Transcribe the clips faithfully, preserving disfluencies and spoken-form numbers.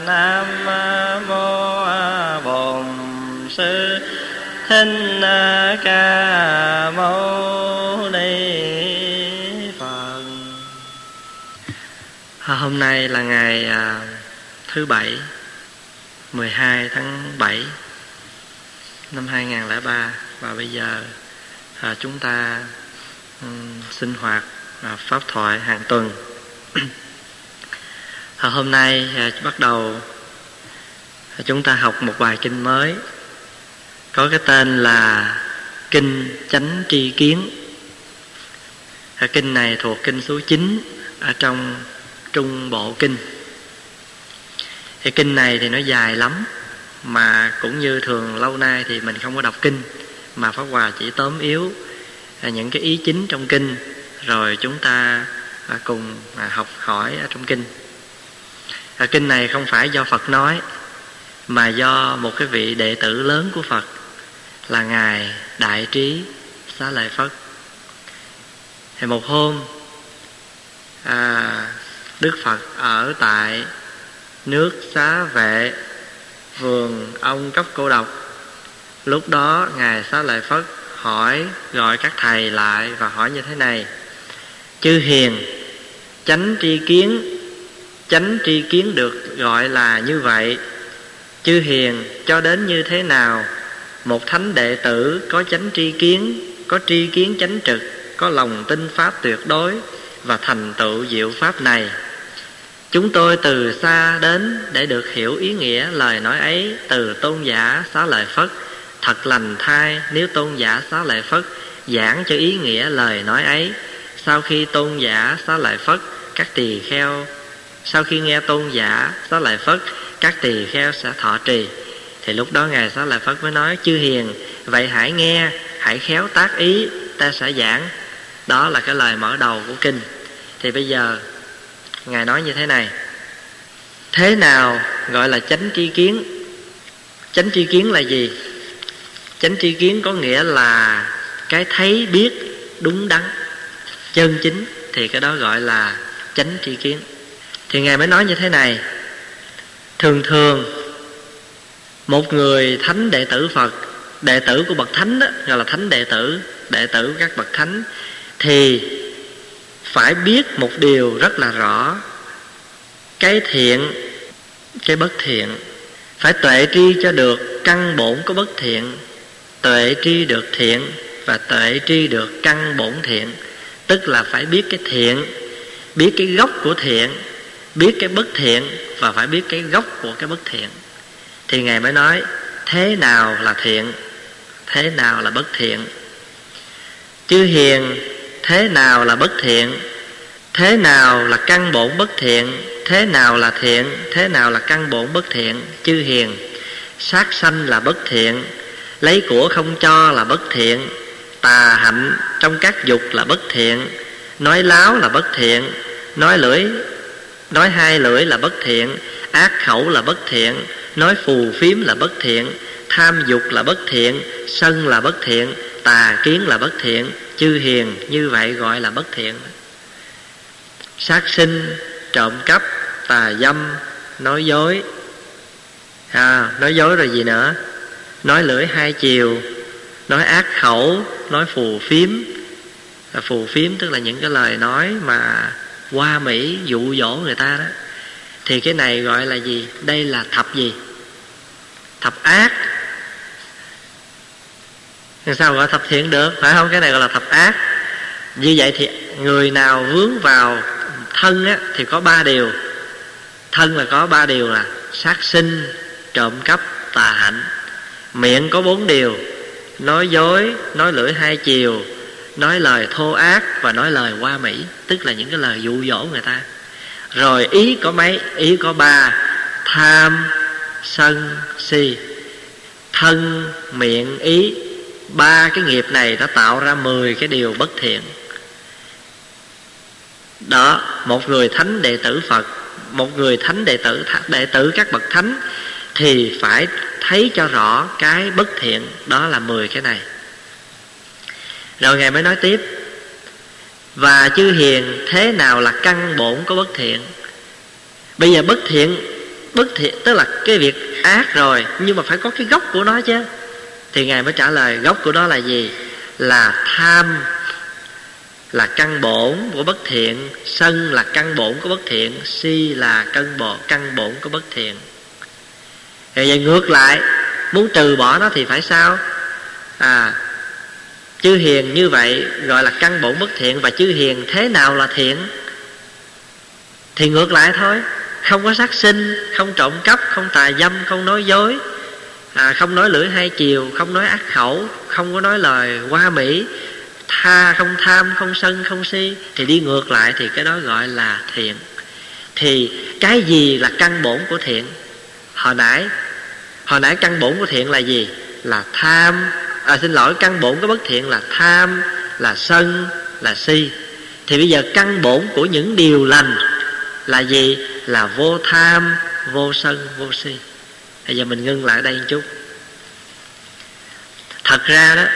Nam Mô Bổn Sư Thích Ca Mâu Ni Phật. Hôm nay là ngày à, thứ bảy, mười hai tháng bảy năm hai nghìn không trăm lẻ ba. Và bây giờ à, chúng ta um, sinh hoạt à, pháp thoại hàng tuần. à, Hôm nay à, bắt đầu à, chúng ta học một bài kinh mới, có cái tên là Kinh Chánh Tri Kiến. à, Kinh này thuộc kinh số chín ở trong Trung Bộ Kinh. Thì kinh này thì nó dài lắm, mà cũng như thường lâu nay thì mình không có đọc kinh, mà Pháp Hòa chỉ tóm yếu những cái ý chính trong kinh, rồi chúng ta cùng học hỏi ở trong kinh. Kinh này không phải do Phật nói, mà do một cái vị đệ tử lớn của Phật là Ngài Đại Trí Xá Lợi Phất. Thì một hôm à, Đức Phật ở tại nước Xá Vệ, vườn ông Cấp Cô Độc. Lúc đó Ngài Xá Lợi Phất hỏi, gọi các thầy lại và hỏi như thế này: chư hiền, chánh tri kiến, chánh tri kiến được gọi là như vậy. Chư hiền, cho đến như thế nào một thánh đệ tử có chánh tri kiến, có tri kiến chánh trực, có lòng tin pháp tuyệt đối và thành tựu diệu pháp này? Chúng tôi từ xa đến để được hiểu ý nghĩa lời nói ấy từ tôn giả Xá Lợi Phất. Thật lành thay nếu tôn giả Xá Lợi Phất giảng cho ý nghĩa lời nói ấy. Sau khi tôn giả Xá Lợi Phất, các tỳ kheo Sau khi nghe tôn giả Xá Lợi Phất, các tỳ kheo sẽ thọ trì. Thì lúc đó Ngài Xá Lợi Phất mới nói: chư hiền, vậy hãy nghe, hãy khéo tác ý, ta sẽ giảng. Đó là cái lời mở đầu của kinh. Thì bây giờ Ngài nói như thế này: thế nào gọi là chánh tri kiến? Chánh tri kiến là gì? Chánh tri kiến có nghĩa là cái thấy biết đúng đắn, chân chính, thì cái đó gọi là chánh tri kiến. Thì Ngài mới nói như thế này: thường thường một người thánh đệ tử Phật, đệ tử của bậc thánh đó, gọi là thánh đệ tử, đệ tử của các bậc thánh, thì phải biết một điều rất là rõ: cái thiện, cái bất thiện. Phải tuệ tri cho được căn bổn của bất thiện, tuệ tri được thiện và tuệ tri được căn bổn thiện. Tức là phải biết cái thiện, biết cái gốc của thiện, biết cái bất thiện, và phải biết cái gốc của cái bất thiện. Thì Ngài mới nói thế nào là thiện, thế nào là bất thiện. Chư hiền, thế nào là bất thiện? Thế nào là căn bổn bất thiện? Thế nào là thiện? Thế nào là căn bổn bất thiện? Chư hiền, sát sanh là bất thiện, lấy của không cho là bất thiện, tà hạnh trong các dục là bất thiện, nói láo là bất thiện, nói lưỡi nói hai lưỡi là bất thiện, ác khẩu là bất thiện, nói phù phiếm là bất thiện, tham dục là bất thiện, sân là bất thiện, tà kiến là bất thiện. Chư hiền, như vậy gọi là bất thiện. Sát sinh, trộm cắp, tà dâm, nói dối. à, Nói dối rồi gì nữa? Nói lưỡi hai chiều, nói ác khẩu, nói phù phiếm. Phù phiếm tức là những cái lời nói mà hoa mỹ, dụ dỗ người ta đó. Thì cái này gọi là gì? Đây là thập gì? Thập ác. Làm sao gọi thập thiện được, phải không? Cái này gọi là thập ác. Như vậy thì người nào vướng vào thân á, thì có ba điều. Thân là có ba điều là sát sinh, trộm cắp, tà hạnh. Miệng có bốn điều: nói dối, nói lưỡi hai chiều, nói lời thô ác và nói lời hoa mỹ, tức là những cái lời dụ dỗ người ta. Rồi ý có mấy? Ý có ba: tham, sân, si. Thân, miệng, ý, ba cái nghiệp này đã tạo ra mười cái điều bất thiện. Đó, một người thánh đệ tử Phật, một người thánh đệ tử, đệ tử các bậc thánh, thì phải thấy cho rõ cái bất thiện. Đó là mười cái này. Rồi Ngài mới nói tiếp: và chư hiền, thế nào là căn bổn của bất thiện? Bây giờ bất thiện bất thiện tức là cái việc ác rồi, nhưng mà phải có cái gốc của nó chứ. Thì Ngài mới trả lời gốc của nó là gì? Là tham là căn bổn của bất thiện, sân là căn bổn của bất thiện, si là căn bổn căn bổn của bất thiện. Rồi vậy ngược lại, muốn trừ bỏ nó thì phải sao? À, chư hiền như vậy gọi là căn bổn bất thiện. Và chư hiền thế nào là thiện? Thì ngược lại thôi, không có sát sinh, không trộm cắp, không tà dâm, không nói dối, à, không nói lưỡi hai chiều, không nói ác khẩu, không có nói lời hoa mỹ, tha không tham, không sân, không si. Thì đi ngược lại thì cái đó gọi là thiện. Thì cái gì là căn bổn của thiện? Hồi nãy Hồi nãy căn bổn của thiện là gì? Là tham. À xin lỗi, căn bổn của bất thiện là tham, là sân, là si. Thì bây giờ căn bổn của những điều lành là gì? Là vô tham, vô sân, vô si. Bây giờ mình ngưng lại đây một chút. Thật ra đó,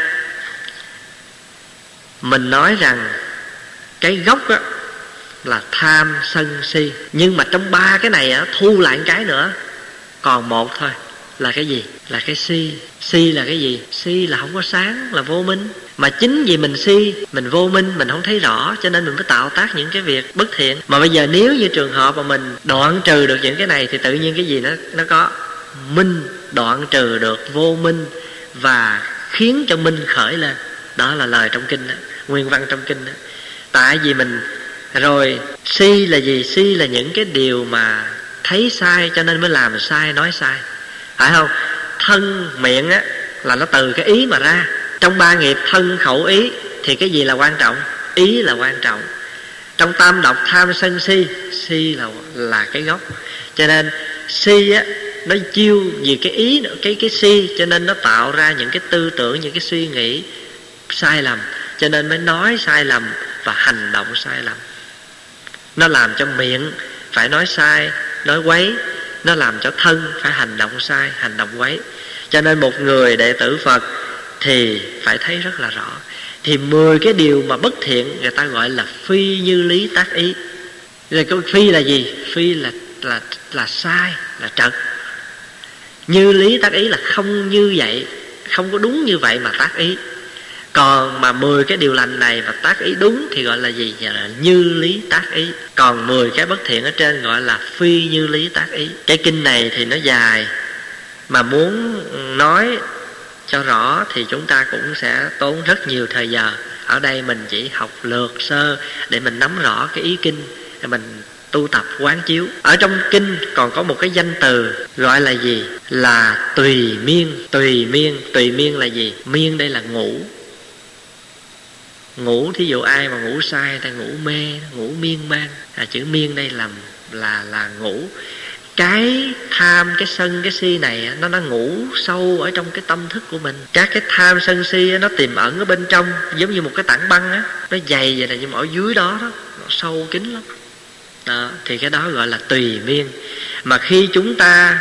mình nói rằng cái gốc á là tham, sân, si. Nhưng mà trong ba cái này á, thu lại một cái nữa, còn một thôi. Là cái gì? Là cái si. Si là cái gì? Si là không có sáng, là vô minh. Mà chính vì mình si, mình vô minh, mình không thấy rõ, cho nên mình mới tạo tác những cái việc bất thiện. Mà bây giờ nếu như trường hợp mà mình đoạn trừ được những cái này thì tự nhiên cái gì nó nó có minh, đoạn trừ được vô minh và khiến cho minh khởi lên. Đó là lời trong kinh đó, nguyên văn trong kinh đó. Tại vì mình rồi si là gì? Si là những cái điều mà thấy sai cho nên mới làm sai, nói sai, phải không? Thân miệng á là nó từ cái ý mà ra. Trong ba nghiệp thân khẩu ý thì cái gì là quan trọng? Ý là quan trọng. Trong tam độc tham sân si, si là là cái gốc. Cho nên si á nó chiêu vì cái ý cái cái si, cho nên nó tạo ra những cái tư tưởng, những cái suy nghĩ sai lầm, cho nên mới nói sai lầm và hành động sai lầm. Nó làm cho miệng phải nói sai, nói quấy. Nó làm cho thân phải hành động sai, hành động quấy. Cho nên một người đệ tử Phật thì phải thấy rất là rõ. Thì mười cái điều mà bất thiện người ta gọi là phi như lý tác ý. Rồi cái phi là gì? Phi là là là sai, là trật. Như lý tác ý là không như vậy, không có đúng như vậy mà tác ý. Còn mà mười cái điều lành này mà tác ý đúng thì gọi là gì? Gọi là như lý tác ý. Còn mười cái bất thiện ở trên gọi là phi như lý tác ý. Cái kinh này thì nó dài, mà muốn nói cho rõ thì chúng ta cũng sẽ tốn rất nhiều thời giờ. Ở đây mình chỉ học lược sơ để mình nắm rõ cái ý kinh, để mình tu tập quán chiếu. Ở trong kinh còn có một cái danh từ gọi là gì? Là tùy miên. Tùy miên, tùy miên là gì? Miên đây là ngủ. Ngủ, thí dụ ai mà ngủ sai ta ngủ mê, ngủ miên man. À, chữ miên đây là là là ngủ. Cái tham, cái sân, cái si này nó nó ngủ sâu ở trong cái tâm thức của mình. Các cái tham sân si nó tiềm ẩn ở bên trong, giống như một cái tảng băng á, nó dày vậy này, nhưng mà ở dưới đó đó nó sâu kín lắm. Đó, thì cái đó gọi là tùy miên. Mà khi chúng ta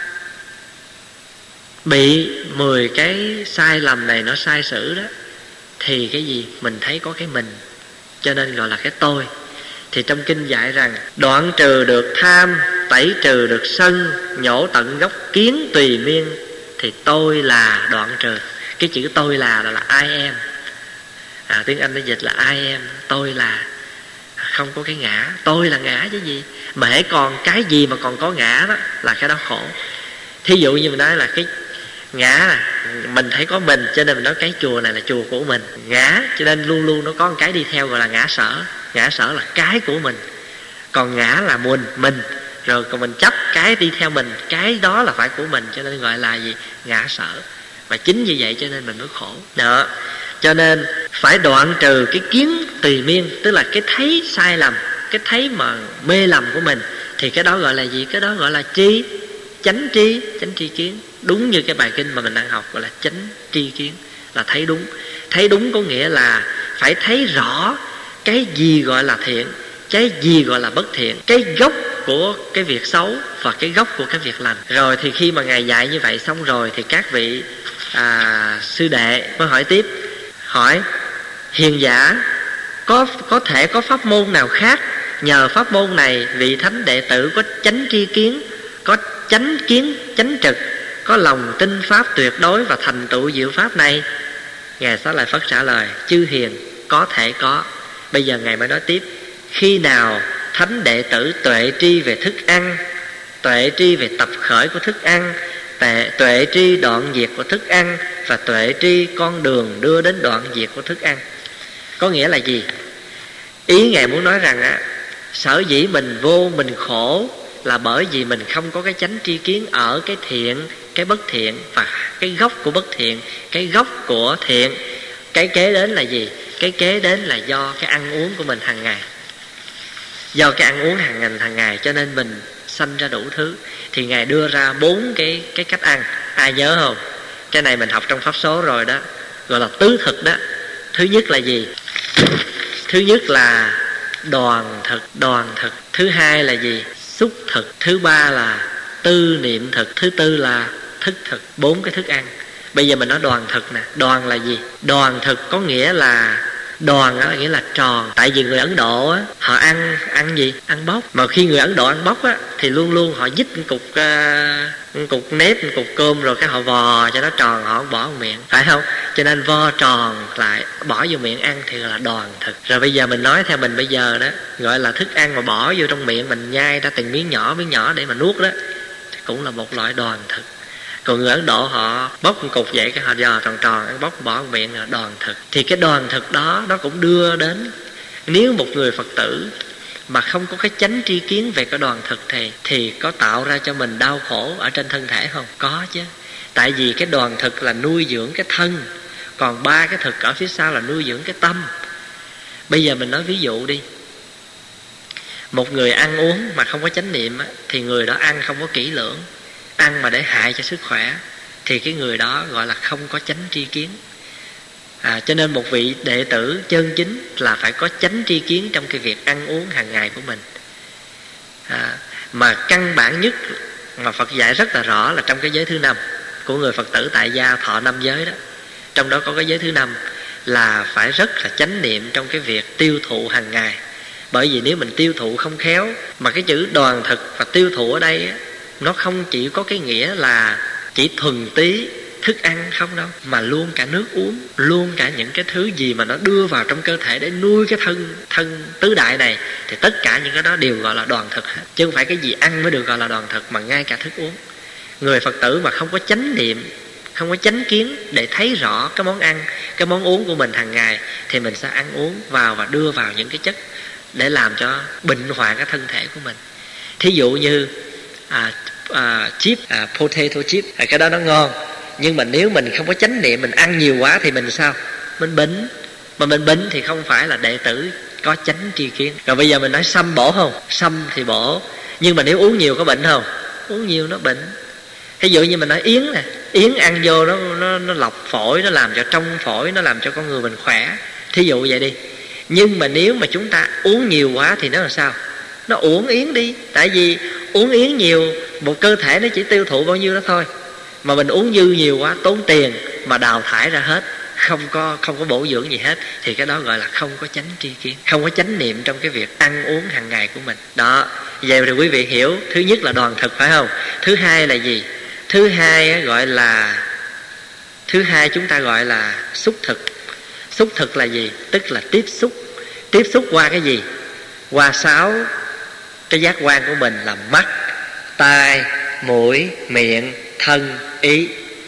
bị mười cái sai lầm này nó sai sử đó, thì cái gì? Mình thấy có cái mình, cho nên gọi là cái tôi. Thì trong kinh dạy rằng đoạn trừ được tham, tẩy trừ được sân, nhổ tận gốc kiến tùy miên, thì tôi là đoạn trừ. Cái chữ tôi là là, là I am. À, tiếng Anh nó dịch là I am. Tôi là, không có cái ngã. Tôi là ngã chứ gì. Mà hễ còn cái gì mà còn có ngã đó là cái đó khổ. Thí dụ như mình nói là cái ngã là mình thấy có mình, cho nên mình nói cái chùa này là chùa của mình. Ngã, cho nên luôn luôn nó có một cái đi theo gọi là ngã sở. Ngã sở là cái của mình, còn ngã là mình, mình. Rồi còn mình chấp cái đi theo mình, cái đó là phải của mình, cho nên gọi là gì? Ngã sở. Và chính vì vậy cho nên mình mới khổ. Đó. Cho nên phải đoạn trừ cái kiến tùy miên, tức là cái thấy sai lầm, cái thấy mà mê lầm của mình. Thì cái đó gọi là gì? Cái đó gọi là tri, chánh tri, chánh tri kiến. Đúng như cái bài kinh mà mình đang học gọi là chánh tri kiến, là thấy đúng. Thấy đúng có nghĩa là phải thấy rõ cái gì gọi là thiện, cái gì gọi là bất thiện, cái gốc của cái việc xấu và cái gốc của cái việc lành. Rồi thì khi mà Ngài dạy như vậy xong rồi thì các vị à, sư đệ mới hỏi tiếp. Hỏi hiền giả có, có thể có pháp môn nào khác nhờ pháp môn này vị thánh đệ tử có chánh tri kiến, có chánh kiến chánh trực, có lòng tin pháp tuyệt đối và thành tựu diệu pháp này? Ngài Xá Lợi Phất trả lời: chư hiền, có thể có. Bây giờ Ngài mới nói tiếp: khi nào thánh đệ tử tuệ tri về thức ăn, tuệ tri về tập khởi của thức ăn, tuệ, tuệ tri đoạn diệt của thức ăn, và tuệ tri con đường đưa đến đoạn diệt của thức ăn. Có nghĩa là gì? Ý Ngài muốn nói rằng á, sở dĩ mình vô mình khổ là bởi vì mình không có cái chánh tri kiến ở cái thiện, cái bất thiện, và cái gốc của bất thiện, cái gốc của thiện. Cái kế đến là gì? Cái kế đến là do cái ăn uống của mình hàng ngày. Do cái ăn uống hàng ngày hàng ngày cho nên mình sanh ra đủ thứ. Thì Ngài đưa ra bốn cái, cái cách ăn. Ai nhớ không? Cái này mình học trong pháp số rồi đó, gọi là tứ thực đó. Thứ nhất là gì? Thứ nhất là đoàn thực, đoàn thực. Thứ hai là gì? Xúc thực. Thứ ba là tư niệm thực. Thứ tư là thức thực. Bốn cái thức ăn. Bây giờ mình nói đoàn thực nè. Đoàn là gì? Đoàn thực có nghĩa là đoàn á, nghĩa là tròn. Tại vì người Ấn Độ á, họ ăn ăn gì? Ăn bóc. Mà khi người Ấn Độ ăn bóc á, thì luôn luôn họ dít một cục uh, một cục nếp, một cục cơm, rồi cái họ vò cho nó tròn, họ bỏ vào miệng, phải không? Cho nên vo tròn lại bỏ vô miệng ăn thì là đoàn thực. Rồi bây giờ mình nói theo mình bây giờ đó, gọi là thức ăn mà bỏ vô trong miệng mình nhai ra từng miếng nhỏ miếng nhỏ để mà nuốt đó, thì cũng là một loại đoàn thực. Còn người Ấn Độ họ bóc một cục vậy, cái họ giò tròn tròn, ăn bóc bỏ vào miệng là đoàn thực. Thì cái đoàn thực đó nó cũng đưa đến, nếu một người Phật tử mà không có cái chánh tri kiến về cái đoàn thực thì thì có tạo ra cho mình đau khổ ở trên thân thể không? Có chứ. Tại vì cái đoàn thực là nuôi dưỡng cái thân, còn ba cái thực ở phía sau là nuôi dưỡng cái tâm. Bây giờ mình nói ví dụ đi. Một người ăn uống mà không có chánh niệm á, thì người đó ăn không có kỹ lưỡng, ăn mà để hại cho sức khỏe, thì cái người đó gọi là không có chánh tri kiến. À, cho nên một vị đệ tử chân chính là phải có chánh tri kiến trong cái việc ăn uống hàng ngày của mình. À, mà căn bản nhất mà Phật dạy rất là rõ là trong cái giới thứ năm của người Phật tử tại gia thọ năm giới đó, trong đó có cái giới thứ năm là phải rất là chánh niệm trong cái việc tiêu thụ hàng ngày. Bởi vì nếu mình tiêu thụ không khéo, mà cái chữ đoàn thực và tiêu thụ ở đây nó không chỉ có cái nghĩa là chỉ thuần túy thức ăn không đâu, mà luôn cả nước uống, luôn cả những cái thứ gì mà nó đưa vào trong cơ thể để nuôi cái thân thân tứ đại này, thì tất cả những cái đó đều gọi là đoàn thực hết. Chứ không phải cái gì ăn mới được gọi là đoàn thực, mà ngay cả thức uống. Người Phật tử mà không có chánh niệm, không có chánh kiến để thấy rõ cái món ăn, cái món uống của mình hàng ngày, thì mình sẽ ăn uống vào và đưa vào những cái chất để làm cho bệnh hoạn cái thân thể của mình. Thí dụ như à, à, chip, à, potato chip, à, cái đó nó ngon, nhưng mà nếu mình không có chánh niệm, mình ăn nhiều quá thì mình sao? Mình bệnh. Mà mình bệnh thì không phải là đệ tử có chánh tri kiến. Rồi bây giờ mình nói sâm bổ không? Sâm thì bổ, nhưng mà nếu uống nhiều có bệnh không? Uống nhiều nó bệnh. Ví dụ như mình nói yến nè, yến ăn vô nó, nó, nó lọc phổi, nó làm cho trong phổi, nó làm cho con người mình khỏe. Thí dụ vậy đi. Nhưng mà nếu mà chúng ta uống nhiều quá thì nó là sao? Nó uổng yến đi. Tại vì uống yến nhiều, một cơ thể nó chỉ tiêu thụ bao nhiêu đó thôi. Mà mình uống dư nhiều quá, tốn tiền mà đào thải ra hết, không có không có bổ dưỡng gì hết, thì cái đó gọi là không có chánh tri kiến, không có chánh niệm trong cái việc ăn uống hàng ngày của mình. Đó, vậy thì quý vị hiểu, thứ nhất là đoàn thực, phải không? Thứ hai là gì? Thứ hai gọi là Thứ hai chúng ta gọi là xúc thực. Xúc thực là gì? Tức là tiếp xúc. Tiếp xúc qua cái gì? Qua sáu cái giác quan của mình là mắt, tai, mũi, miệng, thân, ý.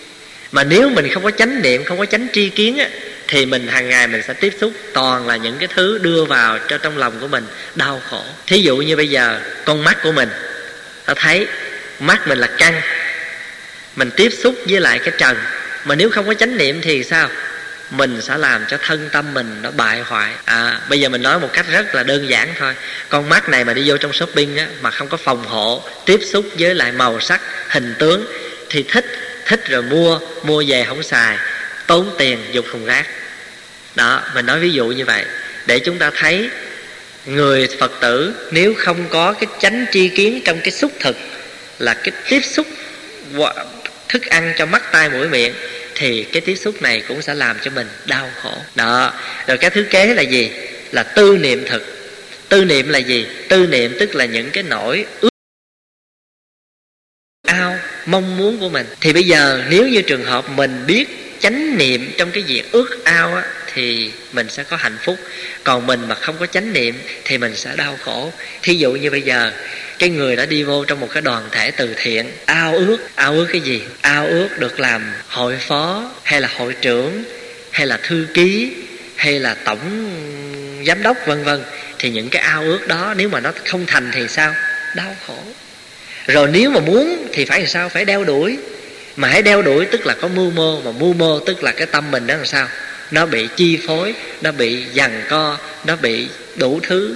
Mà nếu mình không có chánh niệm, không có chánh tri kiến á, thì mình hàng ngày mình sẽ tiếp xúc toàn là những cái thứ đưa vào cho trong lòng của mình đau khổ. Thí dụ như bây giờ con mắt của mình, ta thấy mắt mình là căn, mình tiếp xúc với lại cái trần, mà nếu không có chánh niệm thì sao? Mình sẽ làm cho thân tâm mình nó bại hoại. À, bây giờ mình nói một cách rất là đơn giản thôi. Con mắt này mà đi vô trong shopping á, mà không có phòng hộ, tiếp xúc với lại màu sắc, hình tướng, thì thích, thích rồi mua, mua về không xài, tốn tiền dục thùng rác. Đó, mình nói ví dụ như vậy để chúng ta thấy người Phật tử nếu không có cái chánh tri kiến trong cái xúc thực, là cái tiếp xúc thức ăn cho mắt, tai, mũi, miệng, thì cái tiếp xúc này cũng sẽ làm cho mình đau khổ. Đó. Rồi cái thứ kế là gì? Là tư niệm thực. Tư niệm là gì? Tư niệm tức là những cái nỗi ước mong muốn của mình. Thì bây giờ nếu như trường hợp mình biết chánh niệm trong cái việc ước ao á, thì mình sẽ có hạnh phúc. Còn mình mà không có chánh niệm thì mình sẽ đau khổ. Thí dụ như bây giờ cái người đã đi vô trong một cái đoàn thể từ thiện, ao ước, ao ước cái gì? Ao ước được làm hội phó, hay là hội trưởng, hay là thư ký, hay là tổng giám đốc vân vân. Thì những cái ao ước đó nếu mà nó không thành thì sao? Đau khổ. Rồi nếu mà muốn thì phải làm sao? Phải đeo đuổi. Mà hãy đeo đuổi tức là có mưu mô. Mà mưu mô tức là cái tâm mình đó làm sao? Nó bị chi phối, nó bị giằng co, nó bị đủ thứ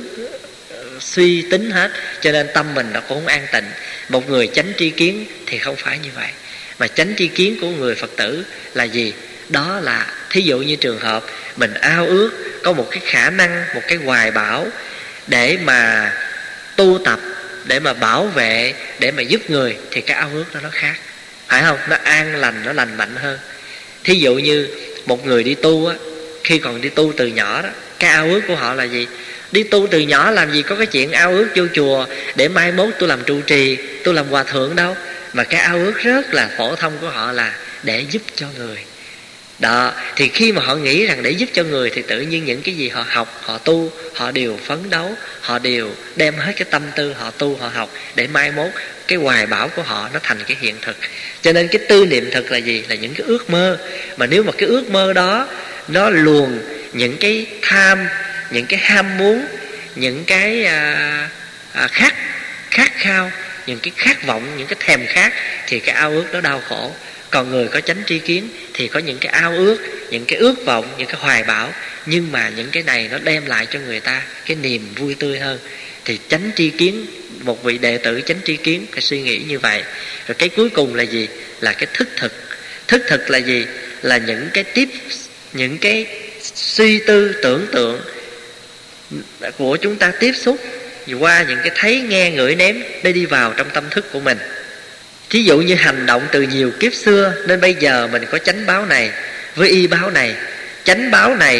suy tính hết. Cho nên tâm mình nó cũng không an tịnh. Một người chánh tri kiến thì không phải như vậy. Mà chánh tri kiến của người Phật tử là gì? Đó là thí dụ như trường hợp mình ao ước có một cái khả năng, một cái hoài bão để mà tu tập, để mà bảo vệ, để mà giúp người, thì cái ao ước đó nó khác, phải không? Nó an lành, nó lành mạnh hơn. Thí dụ như một người đi tu á, khi còn đi tu từ nhỏ đó, cái ao ước của họ là gì? Đi tu từ nhỏ làm gì có cái chuyện ao ước vô chùa để mai mốt tôi làm trụ trì, tôi làm hòa thượng đâu. Mà cái ao ước rất là phổ thông của họ là để giúp cho người. Đó, thì khi mà họ nghĩ rằng để giúp cho người thì tự nhiên những cái gì họ học, họ tu, họ đều phấn đấu, họ đều đem hết cái tâm tư họ tu, họ học để mai mốt cái hoài bão của họ nó thành cái hiện thực. Cho nên cái tư niệm thực là gì? Là những cái ước mơ. Mà nếu mà cái ước mơ đó nó luồn những cái tham, những cái ham muốn, những cái à, à, khát khát khao, những cái khát vọng, những cái thèm khát, thì cái ao ước đó đau khổ. Còn người có chánh tri kiến thì có những cái ao ước, những cái ước vọng, những cái hoài bão, nhưng mà những cái này nó đem lại cho người ta cái niềm vui tươi hơn. Thì chánh tri kiến, một vị đệ tử chánh tri kiến phải suy nghĩ như vậy. Rồi cái cuối cùng là gì? Là cái thức thực. Thức thực là gì? Là những cái tiếp, những cái suy tư tưởng tượng của chúng ta tiếp xúc qua những cái thấy nghe ngửi nếm để đi vào trong tâm thức của mình. Thí dụ như hành động từ nhiều kiếp xưa, nên bây giờ mình có chánh báo này với y báo này. Chánh báo này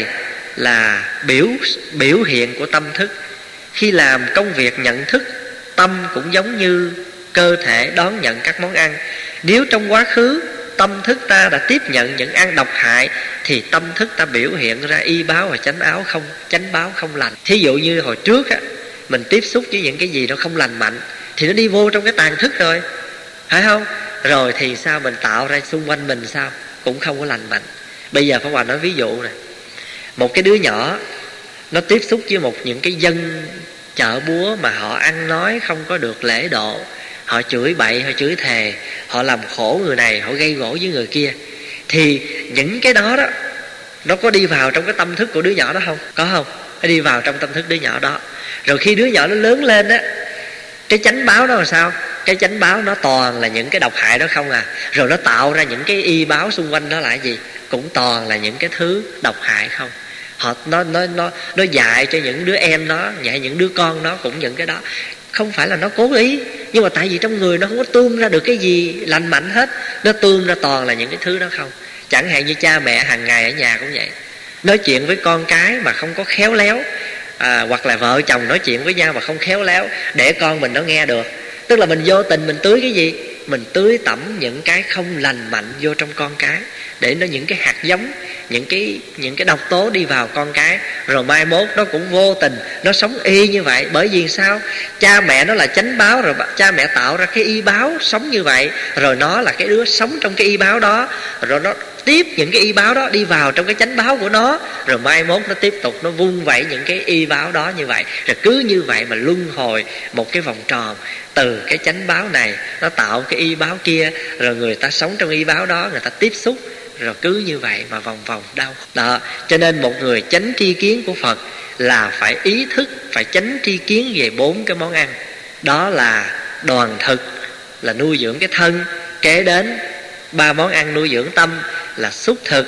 là biểu biểu hiện của tâm thức. Khi làm công việc nhận thức, tâm cũng giống như cơ thể đón nhận các món ăn. Nếu trong quá khứ tâm thức ta đã tiếp nhận những ăn độc hại, thì tâm thức ta biểu hiện ra y báo và chánh áo không, chánh báo không lành. Thí dụ như hồi trước á, mình tiếp xúc với những cái gì nó không lành mạnh, thì nó đi vô trong cái tàn thức rồi, phải không? Rồi thì sao? Mình tạo ra xung quanh mình sao? Cũng không có lành mạnh. Bây giờ Pháp Hòa nói ví dụ này. Một cái đứa nhỏ nó tiếp xúc với một những cái dân chợ búa mà họ ăn nói không có được lễ độ, họ chửi bậy, họ chửi thề, họ làm khổ người này, họ gây gổ với người kia. Thì những cái đó đó, nó có đi vào trong cái tâm thức của đứa nhỏ đó không? Có không? Nó đi vào trong tâm thức đứa nhỏ đó. Rồi khi đứa nhỏ nó lớn lên á, cái chánh báo đó là sao? Cái chánh báo nó toàn là những cái độc hại đó không à. Rồi nó tạo ra những cái y báo xung quanh đó là gì? Cũng toàn là những cái thứ độc hại không. Họ nó nó nó nó dạy cho những đứa em nó, dạy những đứa con nó cũng những cái đó. Không phải là nó cố ý, nhưng mà tại vì trong người nó không có tuôn ra được cái gì lành mạnh hết, nó tuôn ra toàn là những cái thứ đó không. Chẳng hạn như cha mẹ hàng ngày ở nhà cũng vậy, nói chuyện với con cái mà không có khéo léo, à, hoặc là vợ chồng nói chuyện với nhau mà không khéo léo để con mình nó nghe được. Tức là mình vô tình mình tưới cái gì? Mình tưới tẩm những cái không lành mạnh vô trong con cái, để nó những cái hạt giống, những cái những cái độc tố đi vào con cái. Rồi mai mốt nó cũng vô tình nó sống y như vậy. Bởi vì sao? Cha mẹ nó là chánh báo, rồi cha mẹ tạo ra cái y báo sống như vậy, rồi nó là cái đứa sống trong cái y báo đó, rồi nó tiếp những cái y báo đó đi vào trong cái chánh báo của nó, rồi mai mốt nó tiếp tục nó vung vẩy những cái y báo đó như vậy. Rồi cứ như vậy mà luân hồi một cái vòng tròn. Từ cái chánh báo này nó tạo cái y báo kia, rồi người ta sống trong y báo đó, người ta tiếp xúc, rồi cứ như vậy mà vòng vòng đau đó. Cho nên một người chánh tri kiến của Phật là phải ý thức, phải chánh tri kiến về bốn cái món ăn. Đó là đoàn thực, là nuôi dưỡng cái thân. Kế đến ba món ăn nuôi dưỡng tâm là xúc thực,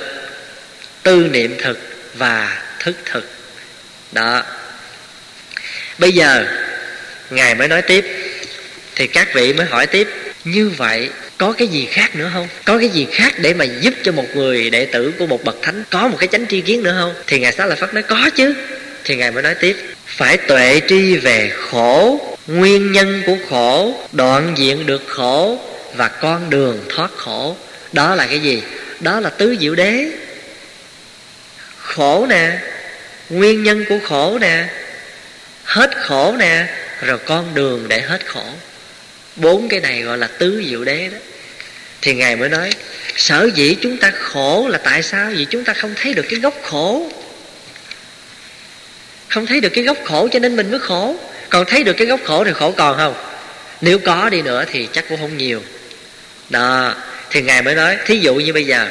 tư niệm thực và thức thực. Đó. Bây giờ Ngài mới nói tiếp, thì các vị mới hỏi tiếp, như vậy có cái gì khác nữa không? Có cái gì khác để mà giúp cho một người đệ tử của một bậc thánh có một cái chánh tri kiến nữa không? Thì Ngài Xá Lợi Phất nói có chứ. Thì Ngài mới nói tiếp, phải tuệ tri về khổ, nguyên nhân của khổ, đoạn diện được khổ, và con đường thoát khổ. Đó là cái gì? Đó là tứ diệu đế. Khổ nè, nguyên nhân của khổ nè, hết khổ nè, rồi con đường để hết khổ. Bốn cái này gọi là tứ diệu đế đó. Thì Ngài mới nói sở dĩ chúng ta khổ là tại sao? Vì chúng ta không thấy được cái gốc khổ. Không thấy được cái gốc khổ cho nên mình mới khổ. Còn thấy được cái gốc khổ thì khổ còn không? Nếu có đi nữa thì chắc cũng không nhiều. Đó, thì Ngài mới nói thí dụ như bây giờ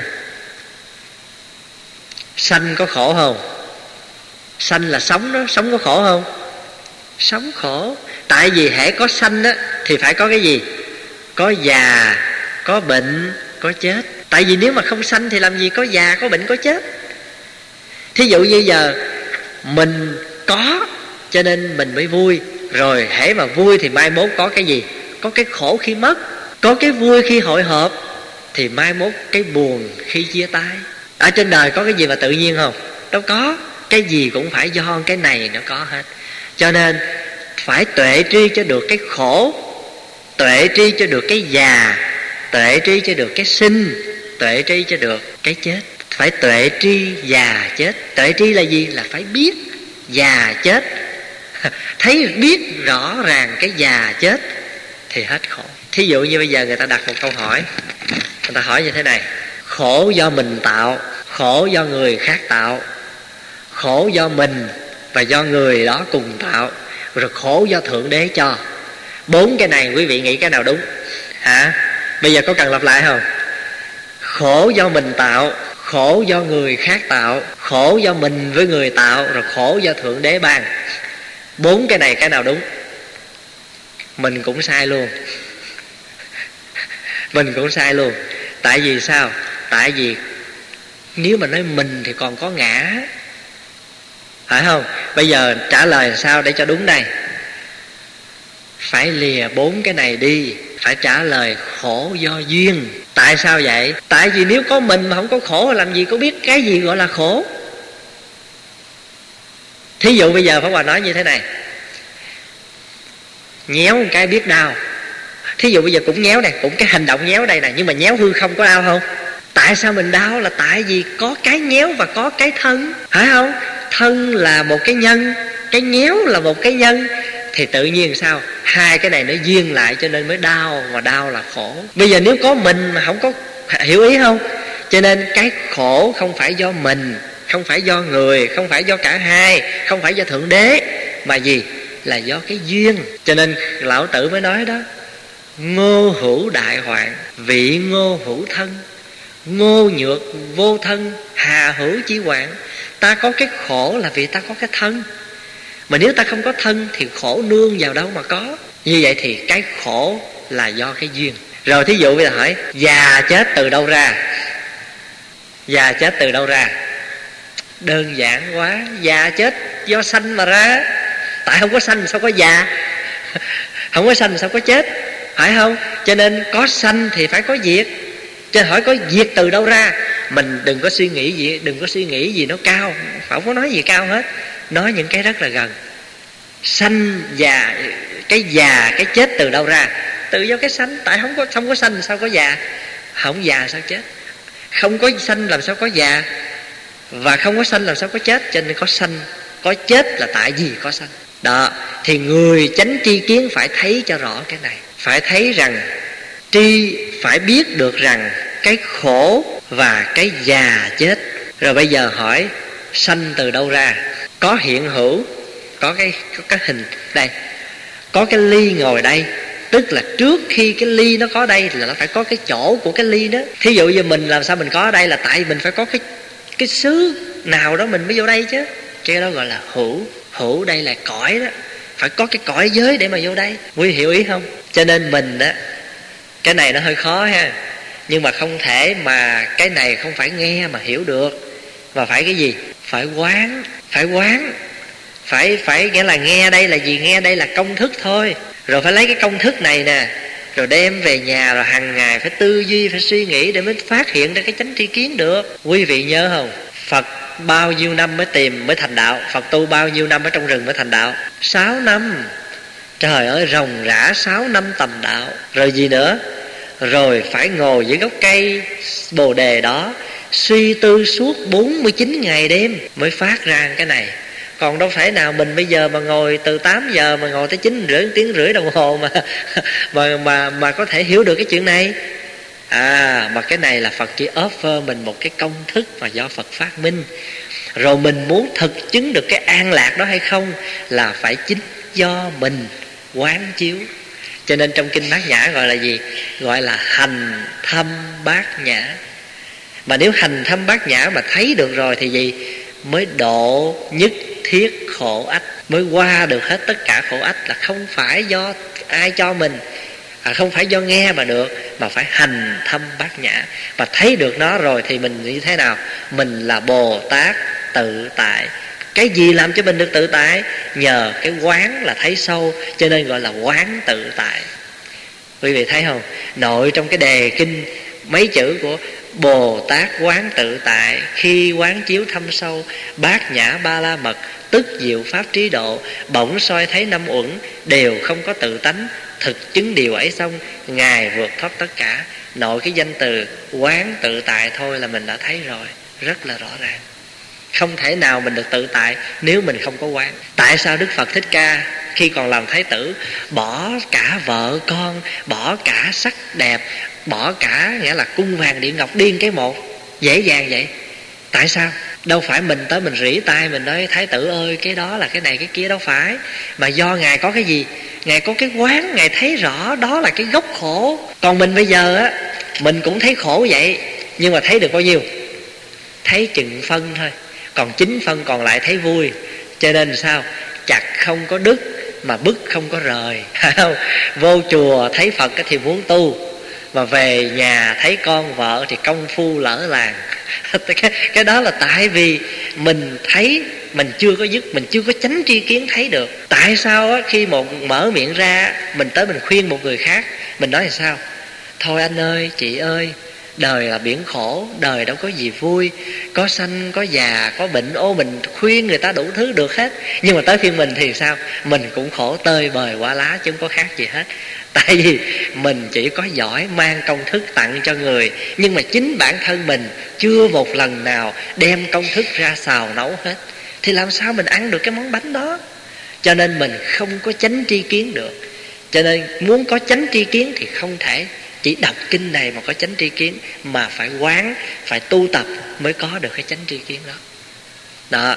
sanh có khổ không? Sanh là sống đó, sống có khổ không? Sống khổ. Tại vì hễ có sanh á thì phải có cái gì? Có già, có bệnh, có chết. Tại vì nếu mà không sanh thì làm gì có già, có bệnh, có chết. Thí dụ như giờ mình có cho nên mình mới vui. Rồi hễ mà vui thì mai mốt có cái gì? Có cái khổ khi mất. Có cái vui khi hội họp thì mai mốt cái buồn khi chia tay. Ở trên đời có cái gì mà tự nhiên không? Đâu có. Cái gì cũng phải do cái này nó có hết. Cho nên phải tuệ tri cho được cái khổ, tuệ tri cho được cái già, tuệ tri cho được cái sinh, tuệ tri cho được cái chết. Phải tuệ tri già chết. Tuệ tri là gì? Là phải biết già chết. Thấy biết rõ ràng cái già chết thì hết khổ. Thí dụ như bây giờ người ta đặt một câu hỏi, người ta hỏi như thế này: khổ do mình tạo, khổ do người khác tạo, khổ do mình và do người đó cùng tạo, rồi khổ do Thượng Đế cho. Bốn cái này quý vị nghĩ cái nào đúng? Hả? Bây giờ có cần lặp lại không? Khổ do mình tạo, khổ do người khác tạo, khổ do mình với người tạo, rồi khổ do Thượng Đế ban. Bốn cái này cái nào đúng? Mình cũng sai luôn. Mình cũng sai luôn. Tại vì sao? Tại vì nếu mà nói mình thì còn có ngã, phải không? Bây giờ trả lời sao để cho đúng đây? Phải lìa bốn cái này đi. Phải trả lời khổ do duyên. Tại sao vậy? Tại vì nếu có mình mà không có khổ, làm gì có biết cái gì gọi là khổ. Thí dụ bây giờ Pháp Hòa nói như thế này: nhéo một cái biết đau. Thí dụ bây giờ cũng nhéo này, cũng cái hành động nhéo đây này, nhưng mà nhéo hư không có đau không? Tại sao mình đau? Là tại vì có cái nhéo và có cái thân, phải không? Thân là một cái nhân, cái nhéo là một cái nhân. Thì tự nhiên sao? Hai cái này nó duyên lại cho nên mới đau, mà đau là khổ. Bây giờ nếu có mình mà không có, hiểu ý không? Cho nên cái khổ không phải do mình, không phải do người, không phải do cả hai, không phải do Thượng Đế, mà gì? Là do cái duyên. Cho nên Lão Tử mới nói đó: ngô hữu đại hoạn, vị ngô hữu thân, ngô nhược vô thân, hà hữu chi hoạn. Ta có cái khổ là vì ta có cái thân. Mà nếu ta không có thân thì khổ nương vào đâu mà có. Như vậy thì cái khổ là do cái duyên. Rồi thí dụ bây giờ hỏi già chết từ đâu ra? Già chết từ đâu ra? Đơn giản quá. Già chết do sanh mà ra. Tại không có sanh sao có già? Không có sanh sao có chết? Phải không? Cho nên có sanh thì phải có diệt. Cho nên hỏi có diệt từ đâu ra? Mình đừng có suy nghĩ gì, đừng có suy nghĩ gì nó cao, không có nói gì cao hết. Nói những cái rất là gần. Sanh già, cái già cái chết từ đâu ra? Từ do cái sanh. Tại không có không có sanh sao có già? Không già sao chết? Không có sanh làm sao có già? Và không có sanh làm sao có chết? Cho nên có sanh, có chết là tại vì có sanh. Đó, thì người chánh tri kiến phải thấy cho rõ cái này. Phải thấy rằng tri, phải biết được rằng cái khổ và cái già chết. Rồi bây giờ hỏi sanh từ đâu ra? Có hiện hữu, có cái, có cái hình đây, có cái ly ngồi đây. Tức là trước khi cái ly nó có đây là nó phải có cái chỗ của cái ly đó. Thí dụ như mình làm sao mình có ở đây là tại mình phải có cái cái xứ nào đó mình mới vô đây chứ. Cái đó gọi là hữu. Hữu đây là cõi đó. Phải có cái cõi giới để mà vô đây. Quý hiểu ý không? Cho nên mình á, cái này nó hơi khó ha. Nhưng mà không thể mà cái này không phải nghe mà hiểu được. Mà phải cái gì? Phải quán. Phải quán. Phải, phải nghĩa là nghe đây là gì? Nghe đây là công thức thôi. Rồi phải lấy cái công thức này nè, rồi đem về nhà, rồi hàng ngày phải tư duy, phải suy nghĩ để mới phát hiện ra cái chánh tri kiến được. Quý vị nhớ không? Phật bao nhiêu năm mới tìm, mới thành đạo? Phật tu bao nhiêu năm ở trong rừng mới thành đạo? Sáu năm. Trời ơi, ròng rã sáu năm tầm đạo. Rồi gì nữa? rồi phải ngồi dưới gốc cây bồ đề đó suy tư suốt bốn mươi chín ngày đêm mới phát ra cái này. Còn đâu phải nào mình bây giờ mà ngồi từ tám giờ mà ngồi tới chín rưỡi tiếng rưỡi đồng hồ mà mà mà mà có thể hiểu được cái chuyện này. À, mà cái này là Phật chỉ offer mình một cái công thức mà do Phật phát minh. Rồi mình muốn thực chứng được cái an lạc đó hay không là phải chính do mình quán chiếu. Cho nên trong kinh Bát Nhã gọi là gì? Gọi là hành thâm bát nhã. Mà nếu hành thâm bát nhã mà thấy được rồi thì gì? Mới độ nhất thiết khổ ách, mới qua được hết tất cả khổ ách. Là không phải do ai cho mình, à, không phải do nghe mà được, mà phải hành thâm bát nhã. Mà thấy được nó rồi thì mình như thế nào? Mình là Bồ Tát tự tại. Cái gì làm cho mình được tự tại? Nhờ cái quán là thấy sâu, cho nên gọi là quán tự tại. Quý vị thấy không? Nội trong cái đề kinh mấy chữ của Bồ Tát quán tự tại, khi quán chiếu thâm sâu, bát nhã ba la mật, tức diệu pháp trí độ, bỗng soi thấy năm uẩn, đều không có tự tánh, thực chứng điều ấy xong, Ngài vượt thoát tất cả. Nội cái danh từ quán tự tại thôi là mình đã thấy rồi, rất là rõ ràng. Không thể nào mình được tự tại nếu mình không có quán. Tại sao Đức Phật Thích Ca khi còn làm thái tử bỏ cả vợ con, bỏ cả sắc đẹp, bỏ cả nghĩa là cung vàng điện ngọc điên cái một dễ dàng vậy? Tại sao? Đâu phải mình tới mình rỉ tai mình nói thái tử ơi cái đó là cái này cái kia, đâu phải. Mà do Ngài có cái gì? Ngài có cái quán, Ngài thấy rõ đó là cái gốc khổ. Còn mình bây giờ á, mình cũng thấy khổ vậy, nhưng mà thấy được bao nhiêu? Thấy chừng phân thôi, còn chín phân còn lại thấy vui. Cho nên sao? Chặt không có đứt mà bứt không có rời. Vô chùa thấy Phật thì muốn tu, mà về nhà thấy con vợ thì công phu lỡ làng. cái, cái đó là tại vì mình thấy mình chưa có dứt, mình chưa có chánh tri kiến thấy được. Tại sao á, khi một mở miệng ra mình tới mình khuyên một người khác, mình nói là sao? Thôi anh ơi, chị ơi, đời là biển khổ, đời đâu có gì vui, có sanh, có già, có bệnh. Ô, mình khuyên người ta đủ thứ được hết. Nhưng mà tới phiên mình thì sao? Mình cũng khổ tơi bời quả lá chứ không có khác gì hết. Tại vì mình chỉ có giỏi mang công thức tặng cho người, nhưng mà chính bản thân mình chưa một lần nào đem công thức ra xào nấu hết, thì làm sao mình ăn được cái món bánh đó? Cho nên mình không có chánh tri kiến được. Cho nên muốn có chánh tri kiến thì không thể chỉ đọc kinh này mà có chánh tri kiến, mà phải quán, phải tu tập mới có được cái chánh tri kiến đó. Đó.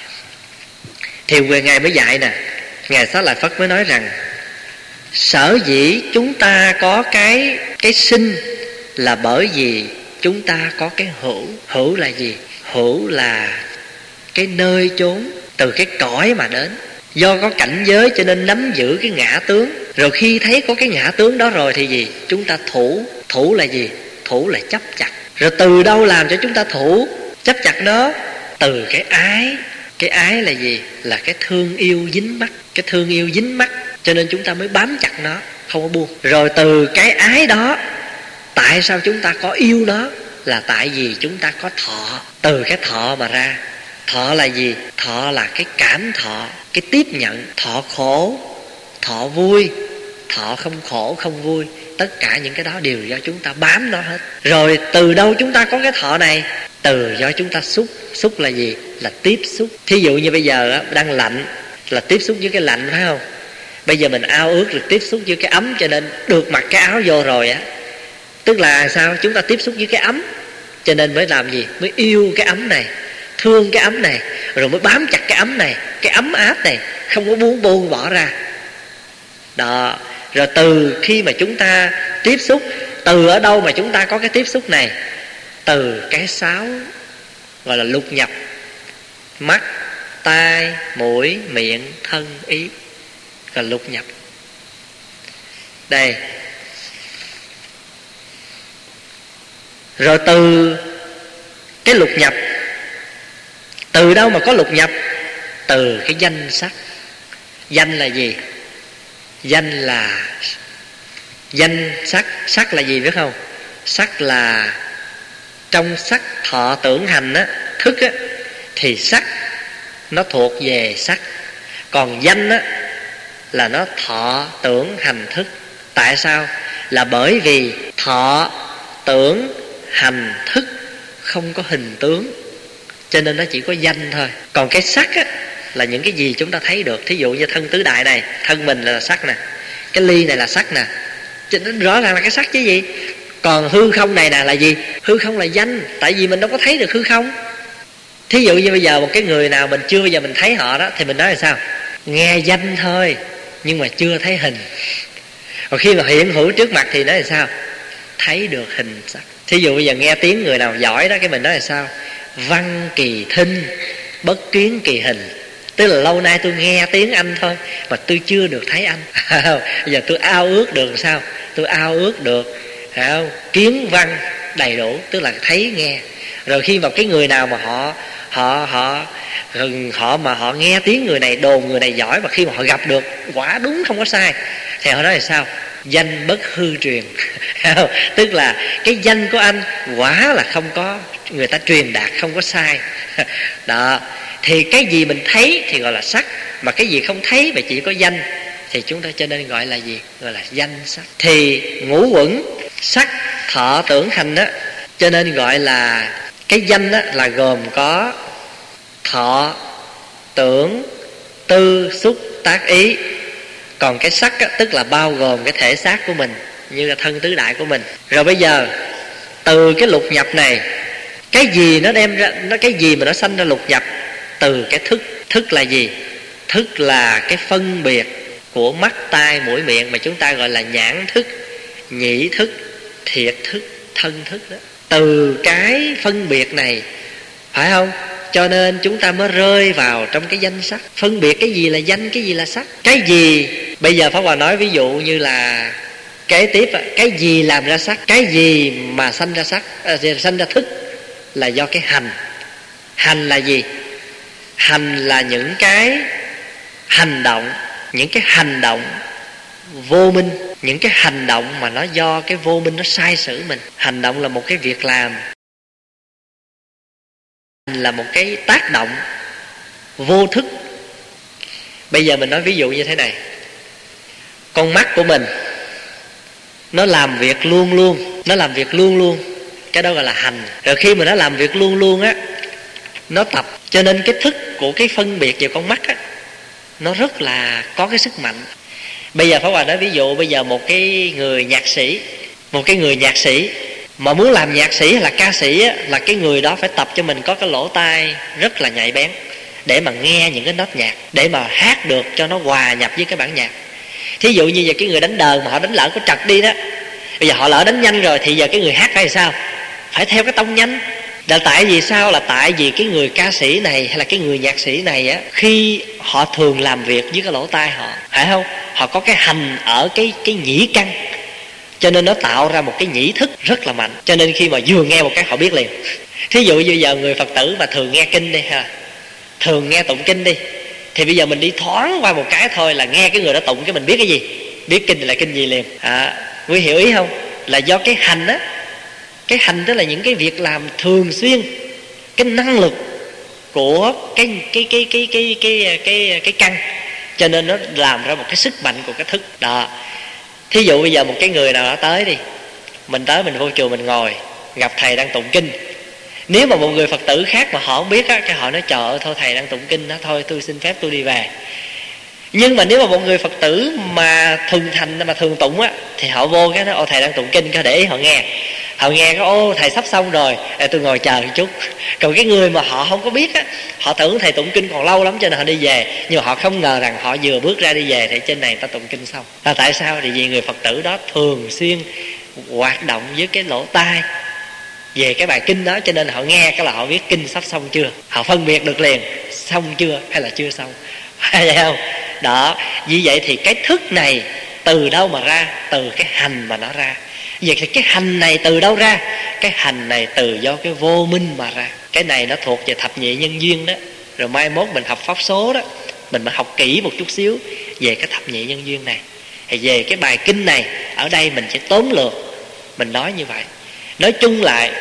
Thì về Ngài mới dạy nè, Ngài Xá Lợi Phất mới nói rằng sở dĩ chúng ta có cái cái sinh là bởi vì chúng ta có cái hữu. Hữu là gì? Hữu là cái nơi chốn, từ cái cõi mà đến. Do có cảnh giới cho nên nắm giữ cái ngã tướng. Rồi khi thấy có cái ngã tướng đó rồi thì gì? Chúng ta thủ. Thủ là gì? Thủ là chấp chặt. Rồi từ đâu làm cho chúng ta thủ chấp chặt đó? Từ cái ái. Cái ái là gì? Là cái thương yêu dính mắc. Cái thương yêu dính mắc cho nên chúng ta mới bám chặt nó, không có buông. Rồi từ cái ái đó, tại sao chúng ta có yêu nó? Là tại vì chúng ta có thọ. Từ cái thọ mà ra. Thọ là gì? Thọ là cái cảm thọ, cái tiếp nhận. Thọ khổ, thọ vui, thọ không khổ không vui, tất cả những cái đó đều do chúng ta bám nó hết. Rồi từ đâu chúng ta có cái thọ này? Từ do chúng ta xúc. Xúc là gì? Là tiếp xúc. Thí dụ như bây giờ á, đang lạnh là tiếp xúc với cái lạnh, phải không? Bây giờ mình ao ước được tiếp xúc với cái ấm, cho nên được mặc cái áo vô rồi á, tức là sao? Chúng ta tiếp xúc với cái ấm, cho nên mới làm gì? Mới yêu cái ấm này, thương cái ấm này, rồi mới bám chặt cái ấm này, cái ấm áp này, không có buông buông bỏ ra. Đó. Rồi từ khi mà chúng ta tiếp xúc, từ ở đâu mà chúng ta có cái tiếp xúc này? Từ cái sáu gọi là lục nhập: mắt, tai, mũi, miệng, thân, ý, gọi là lục nhập. Đây. Rồi từ cái lục nhập, từ đâu mà có lục nhập? Từ cái danh sắc. Danh là gì? Danh là danh sắc. Sắc là gì biết không? Sắc là trong sắc thọ tưởng hành á, thức á, thì sắc nó thuộc về sắc. Còn danh á là nó thọ tưởng hành thức. Tại sao? Là bởi vì thọ, tưởng, hành, thức không có hình tướng, cho nên nó chỉ có danh thôi. Còn cái sắc á, là những cái gì chúng ta thấy được. Thí dụ như thân tứ đại này, thân mình là sắc nè, cái ly này là sắc nè, cho nên rõ ràng là cái sắc chứ gì. Còn hư không này nè là gì? Hư không là danh, tại vì mình đâu có thấy được hư không. Thí dụ như bây giờ một cái người nào mình chưa bao giờ mình thấy họ đó, thì mình nói là sao? Nghe danh thôi, nhưng mà chưa thấy hình. Còn khi mà hiện hữu trước mặt thì nói là sao? Thấy được hình sắc. Thí dụ bây giờ nghe tiếng người nào giỏi đó, cái mình nói là sao? Văn kỳ thinh, bất kiến kỳ hình. Tức là lâu nay tôi nghe tiếng anh thôi, mà tôi chưa được thấy anh. Bây giờ tôi ao ước được sao? Tôi ao ước được không? Kiến văn đầy đủ, tức là thấy nghe. Rồi khi mà cái người nào mà họ họ họ họ mà họ nghe tiếng người này đồn người này giỏi, mà khi mà họ gặp được quả đúng không có sai, thì họ nói là sao? Danh bất hư truyền. Tức là cái danh của anh quả là không có, người ta truyền đạt không có sai. Đó. Thì cái gì mình thấy thì gọi là sắc, mà cái gì không thấy mà chỉ có danh thì chúng ta cho nên gọi là gì? Gọi là danh sắc. Thì ngũ uẩn sắc, thọ, tưởng, hành đó, cho nên gọi là cái danh đó là gồm có thọ, tưởng, tư, xúc, tác, ý. Còn cái sắc á, tức là bao gồm cái thể xác của mình, như là thân tứ đại của mình. Rồi bây giờ từ cái lục nhập này, cái gì nó đem ra, nó cái gì mà nó sanh ra lục nhập? Từ cái thức. Thức là gì? Thức là cái phân biệt của mắt, tai, mũi, miệng, mà chúng ta gọi là nhãn thức, nhĩ thức, thiệt thức, thân thức đó. Từ cái phân biệt này, phải không? Cho nên chúng ta mới rơi vào trong cái danh sắc. Phân biệt cái gì là danh, cái gì là sắc. Cái gì, bây giờ Pháp Hòa nói ví dụ như là kế tiếp, cái gì làm ra sắc, cái gì mà sanh ra sắc, à, sanh ra thức là do cái hành. Hành là gì? Hành là những cái hành động, những cái hành động vô minh, những cái hành động mà nó do cái vô minh nó sai sử mình. Hành động là một cái việc làm, là một cái tác động vô thức. Bây giờ mình nói ví dụ như thế này. Con mắt của mình nó làm việc luôn luôn, nó làm việc luôn luôn, cái đó gọi là hành. Rồi khi mà nó làm việc luôn luôn á, nó tập, cho nên cái thức của cái phân biệt về con mắt á, nó rất là có cái sức mạnh. Bây giờ Pháp Hòa nói ví dụ, bây giờ một cái người nhạc sĩ, một cái người nhạc sĩ mà muốn làm nhạc sĩ hay là ca sĩ á, là cái người đó phải tập cho mình có cái lỗ tai rất là nhạy bén để mà nghe những cái nốt nhạc, để mà hát được cho nó hòa nhập với cái bản nhạc. Thí dụ như giờ cái người đánh đờn mà họ đánh lỡ có trật đi đó, bây giờ họ lỡ đánh nhanh rồi thì giờ cái người hát phải làm sao? Phải theo cái tông nhanh. Là tại vì sao? Là tại vì cái người ca sĩ này hay là cái người nhạc sĩ này á, khi họ thường làm việc với cái lỗ tai họ, phải không? Họ có cái hành ở cái cái nhĩ căn, cho nên nó tạo ra một cái nhĩ thức rất là mạnh. Cho nên khi mà vừa nghe một cái họ biết liền. Thí dụ như giờ người Phật tử mà thường nghe kinh đi ha, thường nghe tụng kinh đi, thì bây giờ mình đi thoáng qua một cái thôi là nghe cái người đó tụng cái mình biết cái gì, biết kinh là kinh gì liền. À, quý hiểu ý không? Là do cái hành á. Cái hành tức là những cái việc làm thường xuyên, cái năng lực của cái cái cái cái cái cái cái cái căn, cho nên nó làm ra một cái sức mạnh của cái thức đó. Thí dụ bây giờ một cái người nào đó tới đi, mình tới mình vô chùa mình ngồi, gặp thầy đang tụng kinh. Nếu mà một người Phật tử khác mà họ không biết á, cái họ nói trời ơi thôi thầy đang tụng kinh đó, thôi tôi xin phép tôi đi về. Nhưng mà nếu mà một người Phật tử mà thường thành mà thường tụng á, thì họ vô cái đó ô thầy đang tụng kinh, có để ý họ nghe. Họ nghe có ô thầy sắp xong rồi, tôi ngồi chờ một chút. Còn cái người mà họ không có biết á, họ tưởng thầy tụng kinh còn lâu lắm cho nên họ đi về, nhưng mà họ không ngờ rằng họ vừa bước ra đi về thì trên này ta tụng kinh xong. Là tại sao? Thì vì người Phật tử đó thường xuyên hoạt động với cái lỗ tai về cái bài kinh đó, cho nên họ nghe cái là họ biết kinh sắp xong chưa, họ phân biệt được liền xong chưa hay là chưa xong. Phải không? Đó, vì vậy thì cái thức này từ đâu mà ra? Từ cái hành mà nó ra. Vậy thì cái hành này từ đâu ra? Cái hành này từ do cái vô minh mà ra. Cái này nó thuộc về thập nhị nhân duyên đó. Rồi mai mốt mình học pháp số đó, mình mới học kỹ một chút xíu về cái thập nhị nhân duyên này. Thì về cái bài kinh này, ở đây mình sẽ tóm lược, mình nói như vậy. Nói chung lại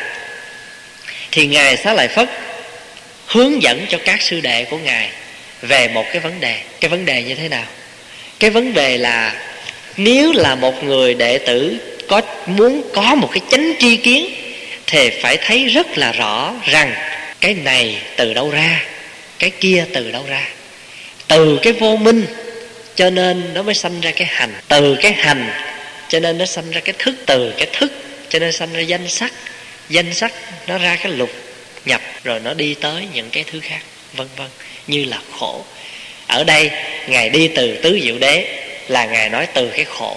thì Ngài Xá Lợi Phất hướng dẫn cho các sư đệ của Ngài về một cái vấn đề. Cái vấn đề như thế nào? Cái vấn đề là nếu là một người đệ tử có muốn có một cái chánh tri kiến thì phải thấy rất là rõ rằng cái này từ đâu ra, cái kia từ đâu ra. Từ cái vô minh cho nên nó mới sanh ra cái hành, từ cái hành cho nên nó sanh ra cái thức, từ cái thức cho nên sanh ra danh sắc, danh sắc nó ra cái lục nhập, rồi nó đi tới những cái thứ khác, vân vân, như là khổ. Ở đây Ngài đi từ tứ diệu đế là Ngài nói từ cái khổ.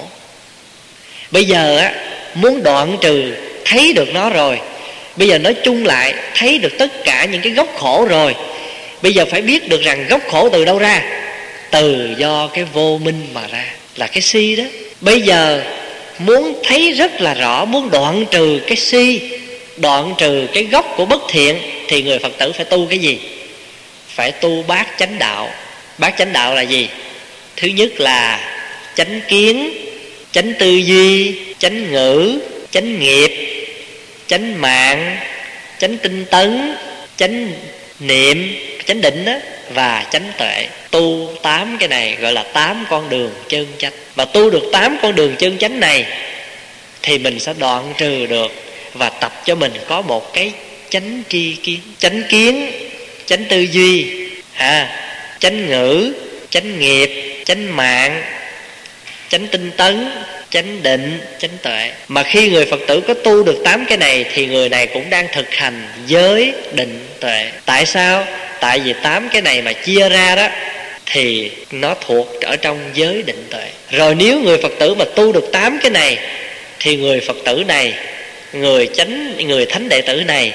Bây giờ á, muốn đoạn trừ thấy được nó rồi, bây giờ nói chung lại thấy được tất cả những cái gốc khổ rồi, bây giờ phải biết được rằng gốc khổ từ đâu ra. Từ do cái vô minh mà ra, là cái si đó. Bây giờ muốn thấy rất là rõ, muốn đoạn trừ cái si, đoạn trừ cái gốc của bất thiện, thì người Phật tử phải tu cái gì? Phải tu bát chánh đạo. Bát chánh đạo là gì? Thứ nhất là chánh kiến, chánh tư duy, chánh ngữ, chánh nghiệp, chánh mạng, chánh tinh tấn, chánh niệm, chánh định đó, và chánh tuệ. Tu tám cái này gọi là tám con đường chân chánh. Và tu được tám con đường chân chánh này thì mình sẽ đoạn trừ được và tập cho mình có một cái chánh tri kiến. Chánh kiến, chánh tư duy, à, chánh ngữ, chánh nghiệp, chánh mạng, chánh tinh tấn, chánh định, chánh tuệ. Mà khi người Phật tử có tu được tám cái này thì người này cũng đang thực hành giới định tuệ. Tại sao? Tại vì tám cái này mà chia ra đó thì nó thuộc ở trong giới định tuệ. Rồi nếu người Phật tử mà tu được tám cái này thì người Phật tử này, người chánh, người thánh đệ tử này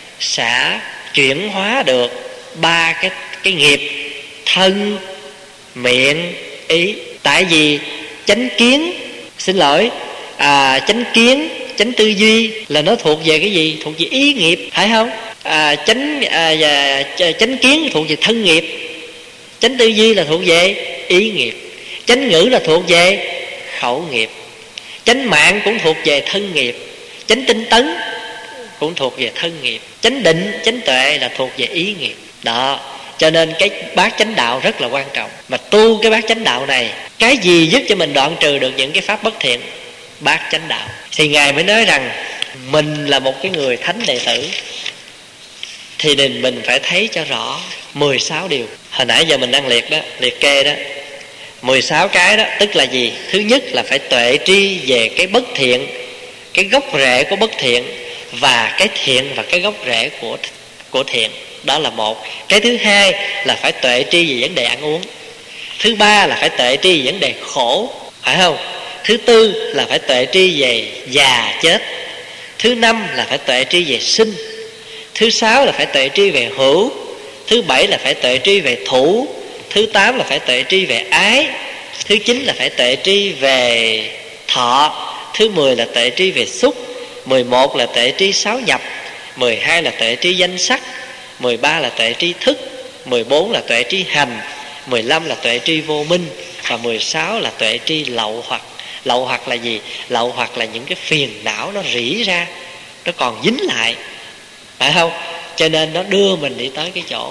sẽ chuyển hóa được ba cái cái nghiệp thân, miệng, ý. Tại vì chánh kiến, xin lỗi, à, chánh kiến, chánh tư duy là nó thuộc về cái gì? Thuộc về ý nghiệp, phải không? À, chánh à, chánh kiến thuộc về thân nghiệp, chánh tư duy là thuộc về ý nghiệp, chánh ngữ là thuộc về khẩu nghiệp, chánh mạng cũng thuộc về thân nghiệp, chánh tinh tấn cũng thuộc về thân nghiệp, chánh định, chánh tuệ là thuộc về ý nghiệp. Đó, cho nên cái bát chánh đạo rất là quan trọng. Mà tu cái bát chánh đạo này, cái gì giúp cho mình đoạn trừ được những cái pháp bất thiện? Bát chánh đạo. Thì Ngài mới nói rằng mình là một cái người thánh đệ tử thì mình, mình phải thấy cho rõ mười sáu điều. Hồi nãy giờ mình đang liệt đó, liệt kê đó, mười sáu cái đó. Tức là gì? Thứ nhất là phải tuệ tri về cái bất thiện, cái gốc rễ của bất thiện, và cái thiện và cái gốc rễ của, của thiện. Đó là một. Cái thứ hai là phải tuệ tri về vấn đề ăn uống. Thứ ba là phải tuệ tri về vấn đề khổ, phải không? Thứ tư là phải tuệ tri về già chết. Thứ năm là phải tuệ tri về sinh. Thứ sáu là phải tuệ tri về hữu. Thứ bảy là phải tuệ tri về thủ. Thứ tám là phải tuệ tri về ái. Thứ chín là phải tuệ tri về thọ. Thứ mười là tuệ tri về xúc. Mười một là tuệ tri sáu nhập. Mười hai là tuệ tri danh sắc. Mười ba là tuệ tri thức. Mười bốn là tuệ tri hành. Mười lăm là tuệ tri vô minh. Và mười sáu là tuệ tri lậu hoặc. Lậu hoặc là gì? Lậu hoặc là những cái phiền não nó rỉ ra, nó còn dính lại, phải không? Cho nên nó đưa mình đi tới cái chỗ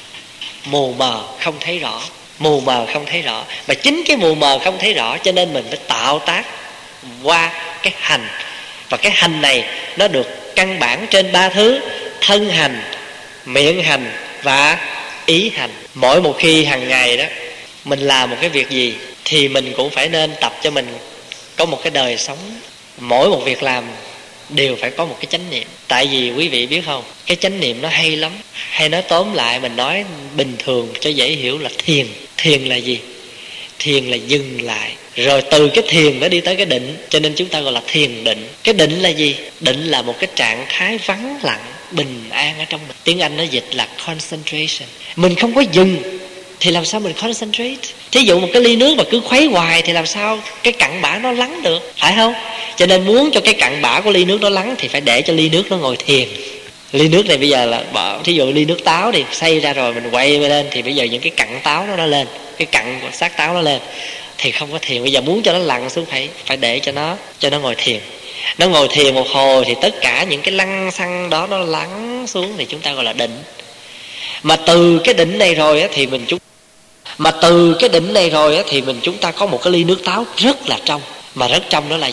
mù mờ không thấy rõ. Mù mờ không thấy rõ. Mà chính cái mù mờ không thấy rõ cho nên mình phải tạo tác qua cái hành. Và cái hành này nó được căn bản trên ba thứ: thân hành, miệng hành và ý hành. Mỗi một khi hàng ngày đó mình làm một cái việc gì thì mình cũng phải nên tập cho mình có một cái đời sống, mỗi một việc làm đều phải có một cái chánh niệm. Tại vì quý vị biết không, cái chánh niệm nó hay lắm. Hay nói tóm lại, mình nói bình thường cho dễ hiểu là thiền. Thiền là gì? Thiền là dừng lại, rồi từ cái thiền nó đi tới cái định. Cho nên chúng ta gọi là thiền định. Cái định là gì? Định là một cái trạng thái vắng lặng, bình an ở trong mình. Tiếng Anh nó dịch là concentration. Mình không có dừng thì làm sao mình concentrate? Thí dụ một cái ly nước mà cứ khuấy hoài thì làm sao cái cặn bã nó lắng được, phải không? Cho nên muốn cho cái cặn bã của ly nước nó lắng thì phải để cho ly nước nó ngồi thiền. Ly nước này bây giờ là bỏ, thí dụ ly nước táo thì xay ra rồi mình quay lên thì bây giờ những cái cặn táo nó nó lên, cái cặn của xác táo nó lên thì không có thiền. Bây giờ muốn cho nó lặn xuống phải phải để cho nó cho nó ngồi thiền. Nó ngồi thiền một hồi thì tất cả những cái lăng xăng đó nó lắng xuống thì chúng ta gọi là định. Mà từ cái định này rồi á thì mình chúng Mà từ cái định này rồi á thì mình chúng ta có một cái ly nước táo rất là trong. Mà rất trong đó là gì?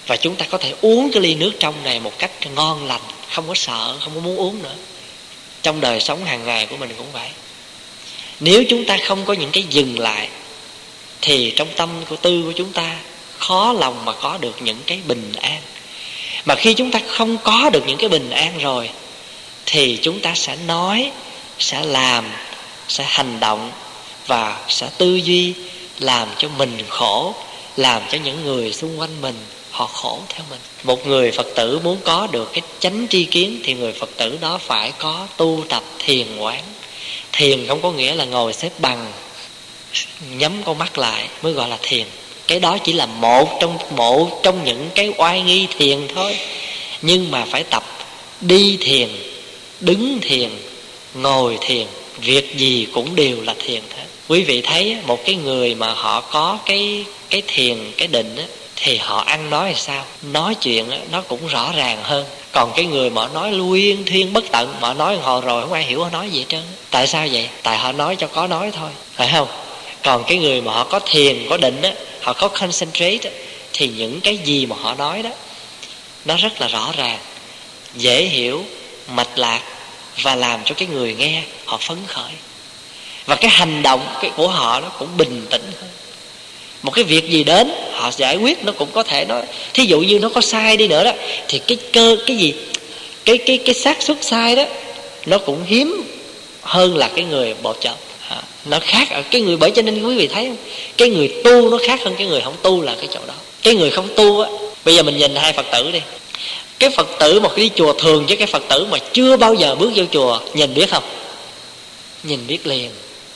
Và chúng ta có thể uống cái ly nước trong này một cách ngon lành, không có sợ, không có muốn uống nữa. Trong đời sống hàng ngày của mình cũng vậy. Nếu chúng ta không có những cái dừng lại thì trong tâm của tư của chúng ta khó lòng mà có được những cái bình an. Mà khi chúng ta không có được những cái bình an rồi thì chúng ta sẽ nói, sẽ làm, sẽ hành động và sẽ tư duy, làm cho mình khổ, làm cho những người xung quanh mình họ khổ theo mình. Một người Phật tử muốn có được cái chánh tri kiến thì người Phật tử đó phải có tu tập thiền quán. Thiền không có nghĩa là ngồi xếp bằng, nhắm con mắt lại mới gọi là thiền. Cái đó chỉ là một trong một trong những cái oai nghi thiền thôi. Nhưng mà phải tập đi thiền, đứng thiền, ngồi thiền, việc gì cũng đều là thiền hết. Quý vị thấy một cái người mà họ có cái cái thiền, cái định á, thì họ ăn nói là sao? Nói chuyện á, nó cũng rõ ràng hơn. Còn cái người mà họ nói luyên thuyên bất tận, mà họ nói họ rồi không ai hiểu họ nói gì hết trơn. Tại sao vậy? Tại họ nói cho có nói thôi, phải không? Còn cái người mà họ có thiền, có định á, họ có concentrate á, thì những cái gì mà họ nói đó nó rất là rõ ràng, dễ hiểu, mạch lạc, và làm cho cái người nghe họ phấn khởi. Và cái hành động cái của họ nó cũng bình tĩnh hơn. Một cái việc gì đến họ giải quyết nó cũng có thể nói, thí dụ như nó có sai đi nữa đó, thì cái cơ cái gì cái cái cái xác suất sai đó nó cũng hiếm hơn là cái người bột chợp. À, nó khác ở cái người, bởi cho nên quý vị thấy không, cái người tu nó khác hơn cái người không tu là cái chỗ đó. Cái người không tu á, bây giờ mình nhìn hai Phật tử đi, cái Phật tử mà đi chùa thường với cái Phật tử mà chưa bao giờ bước vô chùa, nhìn biết không? Nhìn biết liền.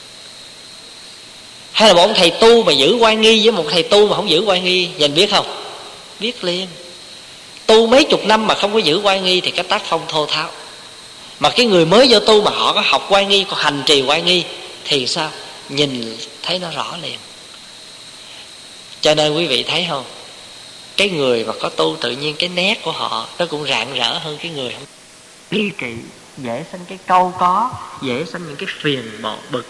Hay là một ông thầy tu mà giữ oai nghi với một thầy tu mà không giữ oai nghi, nhìn biết không? Biết liền. Tu mấy chục năm mà không có giữ oai nghi thì cái tác phong thô tháo. Mà cái người mới vô tu mà họ có học oai nghi, có hành trì oai nghi thì sao? Nhìn thấy nó rõ liền. Cho nên quý vị thấy không, cái người mà có tu tự nhiên cái nét của họ nó cũng rạng rỡ hơn cái người không. Nghi kỵ, dễ sanh cái câu có, dễ sanh những cái phiền bọ bực.